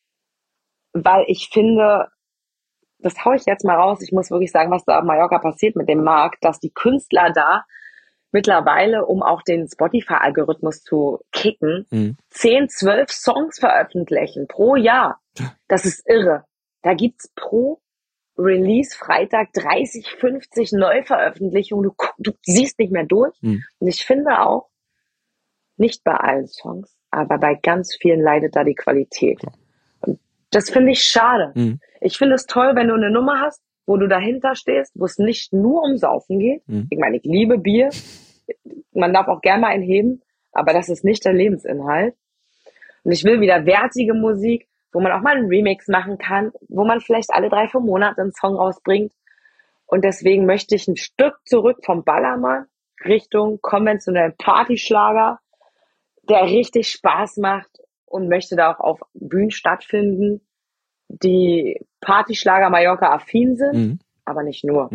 weil ich finde, das haue ich jetzt mal raus, ich muss wirklich sagen, was da auf Mallorca passiert mit dem Markt, dass die Künstler da mittlerweile, um auch den Spotify-Algorithmus zu kicken, 10, 12 Songs veröffentlichen pro Jahr. Das ist irre. Da gibt's pro Release Freitag 30, 50 Neuveröffentlichungen. Du siehst nicht mehr durch. Und ich finde auch, nicht bei allen Songs, aber bei ganz vielen leidet da die Qualität. Und das finde ich schade. Ich finde es toll, wenn du eine Nummer hast, wo du dahinter stehst, wo es nicht nur um Saufen geht. Ich meine, ich liebe Bier. Man darf auch gerne mal einen heben, aber das ist nicht der Lebensinhalt. Und ich will wieder wertige Musik, wo man auch mal einen Remix machen kann, wo man vielleicht alle 3, 4 Monate einen Song rausbringt. Und deswegen möchte ich ein Stück zurück vom Ballermann Richtung konventionellen Partyschlager, der richtig Spaß macht und möchte da auch auf Bühnen stattfinden, die Partyschlager Mallorca affin sind, aber nicht nur.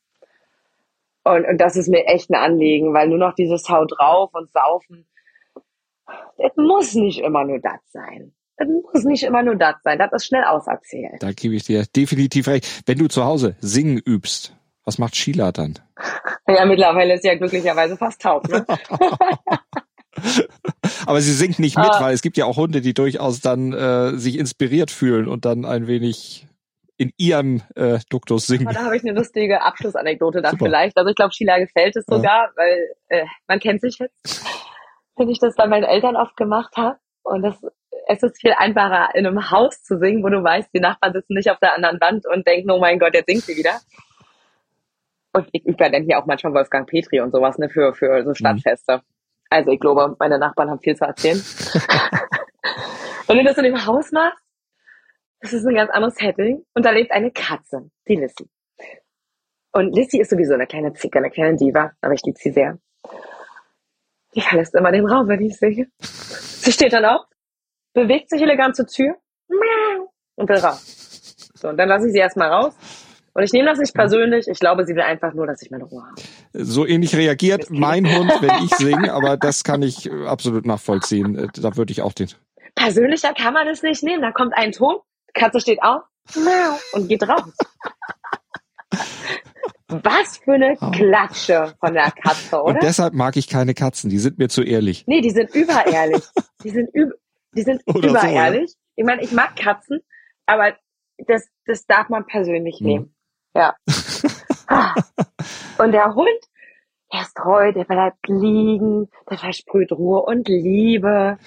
Und das ist mir echt ein Anliegen, weil nur noch dieses Hau drauf und Saufen, das muss nicht immer nur das sein. Das muss nicht immer nur das sein. Das ist schnell auserzählt. Da gebe ich dir definitiv recht. Wenn du zu Hause singen übst, was macht Sheila dann? Ja, mittlerweile ist sie ja glücklicherweise fast taub, ne? Aber sie singt nicht mit, weil es gibt ja auch Hunde, die durchaus dann sich inspiriert fühlen und dann ein wenig in ihrem Duktus singen. Da habe ich eine lustige Abschlussanekdote dann vielleicht. Also ich glaube, Sheila gefällt es sogar, weil man kennt sich jetzt. Wenn ich das bei meinen Eltern oft gemacht habe. Und es ist viel einfacher, in einem Haus zu singen, wo du weißt, die Nachbarn sitzen nicht auf der anderen Wand und denken, oh mein Gott, jetzt singt sie wieder. Und ich übe ja dann hier auch manchmal Wolfgang Petri und sowas, ne, für so Stadtfeste. Also ich glaube, meine Nachbarn haben viel zu erzählen. Wenn du das in dem Haus machst, das ist ein ganz anderes Setting. Und da lebt eine Katze, die Lissy. Und Lissy ist sowieso eine kleine Zicke, eine kleine Diva, aber ich liebe sie sehr. Die verlässt immer den Raum, wenn ich sehe. Sie steht dann auf, bewegt sich elegant zur Tür und will raus. So, und dann lasse ich sie erstmal raus. Und ich nehme das nicht persönlich. Ich glaube, sie will einfach nur, dass ich meine Ruhe habe. So ähnlich reagiert mein Hund, wenn ich singe, aber das kann ich absolut nachvollziehen. Da würde ich auch den... Persönlicher kann man es nicht nehmen. Da kommt ein Ton, die Katze steht auf und geht raus. Was für eine Klatsche von der Katze, oder? Und deshalb mag ich keine Katzen, die sind mir zu ehrlich. Nee, die sind überehrlich. Die sind überehrlich. So, ja. Ich meine, ich mag Katzen, aber das darf man persönlich nehmen. Ja. Und der Hund, der ist treu, der bleibt liegen, der versprüht Ruhe und Liebe.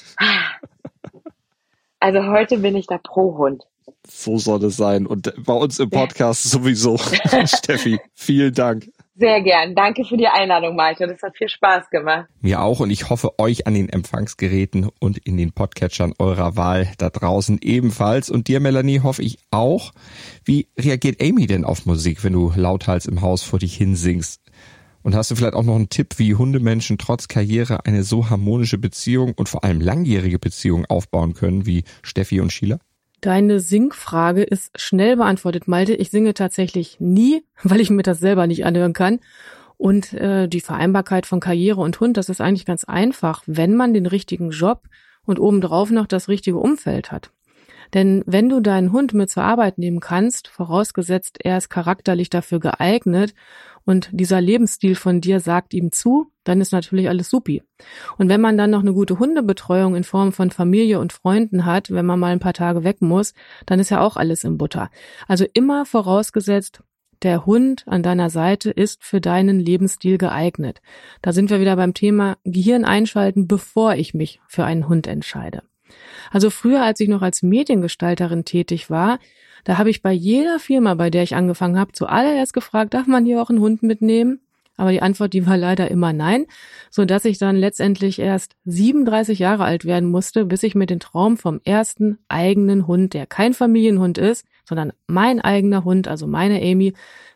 Also heute bin ich da pro Hund. So soll es sein. Und bei uns im Podcast sowieso. Steffi, vielen Dank. Sehr gern. Danke für die Einladung, Malte. Das hat viel Spaß gemacht. Mir auch. Und ich hoffe, euch an den Empfangsgeräten und in den Podcatchern eurer Wahl da draußen ebenfalls. Und dir, Melanie, hoffe ich auch. Wie reagiert Amy denn auf Musik, wenn du lauthals im Haus vor dich hinsingst? Und hast du vielleicht auch noch einen Tipp, wie Hundemenschen trotz Karriere eine so harmonische Beziehung und vor allem langjährige Beziehung aufbauen können wie Steffi und Sheila? Deine Singfrage ist schnell beantwortet, Malte. Ich singe tatsächlich nie, weil ich mir das selber nicht anhören kann. Und die Vereinbarkeit von Karriere und Hund, das ist eigentlich ganz einfach, wenn man den richtigen Job und obendrauf noch das richtige Umfeld hat. Denn wenn du deinen Hund mit zur Arbeit nehmen kannst, vorausgesetzt er ist charakterlich dafür geeignet und dieser Lebensstil von dir sagt ihm zu, dann ist natürlich alles supi. Und wenn man dann noch eine gute Hundebetreuung in Form von Familie und Freunden hat, wenn man mal ein paar Tage weg muss, dann ist ja auch alles in Butter. Also immer vorausgesetzt, der Hund an deiner Seite ist für deinen Lebensstil geeignet. Da sind wir wieder beim Thema Gehirn einschalten, bevor ich mich für einen Hund entscheide. Also früher, als ich noch als Mediengestalterin tätig war, da habe ich bei jeder Firma, bei der ich angefangen habe, zuallererst gefragt, darf man hier auch einen Hund mitnehmen? Aber die Antwort, die war leider immer nein, so dass ich dann letztendlich erst 37 Jahre alt werden musste, bis ich mir den Traum vom ersten eigenen Hund, der kein Familienhund ist, sondern mein eigener Hund, also meine Amy,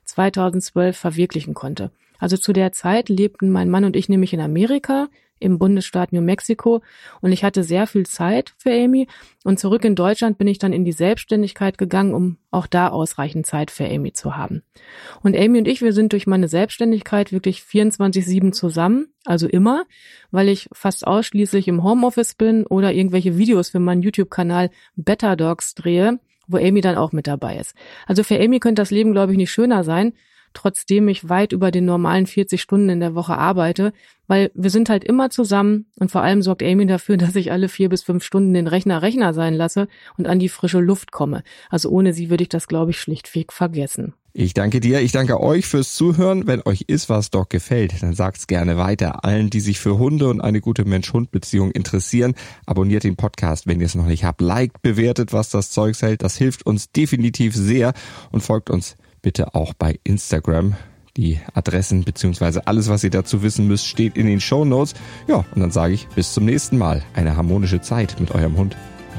2012 verwirklichen konnte. Also zu der Zeit lebten mein Mann und ich nämlich in Amerika, im Bundesstaat New Mexico, und ich hatte sehr viel Zeit für Amy und zurück in Deutschland bin ich dann in die Selbstständigkeit gegangen, um auch da ausreichend Zeit für Amy zu haben. Und Amy und ich, wir sind durch meine Selbstständigkeit wirklich 24/7 zusammen, also immer, weil ich fast ausschließlich im Homeoffice bin oder irgendwelche Videos für meinen YouTube-Kanal Better Dogs drehe, wo Amy dann auch mit dabei ist. Also für Amy könnte das Leben, glaube ich, nicht schöner sein, trotzdem ich weit über den normalen 40 Stunden in der Woche arbeite, weil wir sind halt immer zusammen und vor allem sorgt Amy dafür, dass ich alle 4 bis 5 Stunden den Rechner sein lasse und an die frische Luft komme. Also ohne sie würde ich das, glaube ich, schlichtweg vergessen. Ich danke dir, ich danke euch fürs Zuhören. Wenn euch Iswas-Dog gefällt, dann sagt's gerne weiter. Allen, die sich für Hunde und eine gute Mensch-Hund-Beziehung interessieren, abonniert den Podcast, wenn ihr es noch nicht habt. Liked, bewertet, was das Zeugs hält. Das hilft uns definitiv sehr und folgt uns bitte auch bei Instagram. Die Adressen bzw. alles, was ihr dazu wissen müsst, steht in den Shownotes. Ja, und dann sage ich bis zum nächsten Mal. Eine harmonische Zeit mit eurem Hund.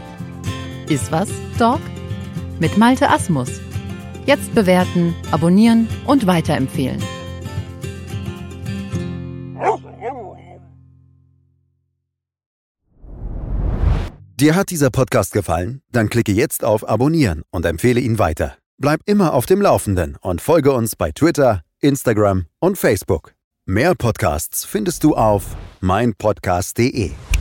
Iswas, Dog? Mit Malte Asmus. Jetzt bewerten, abonnieren und weiterempfehlen. Dir hat dieser Podcast gefallen? Dann klicke jetzt auf Abonnieren und empfehle ihn weiter. Bleib immer auf dem Laufenden und folge uns bei Twitter, Instagram und Facebook. Mehr Podcasts findest du auf meinpodcast.de.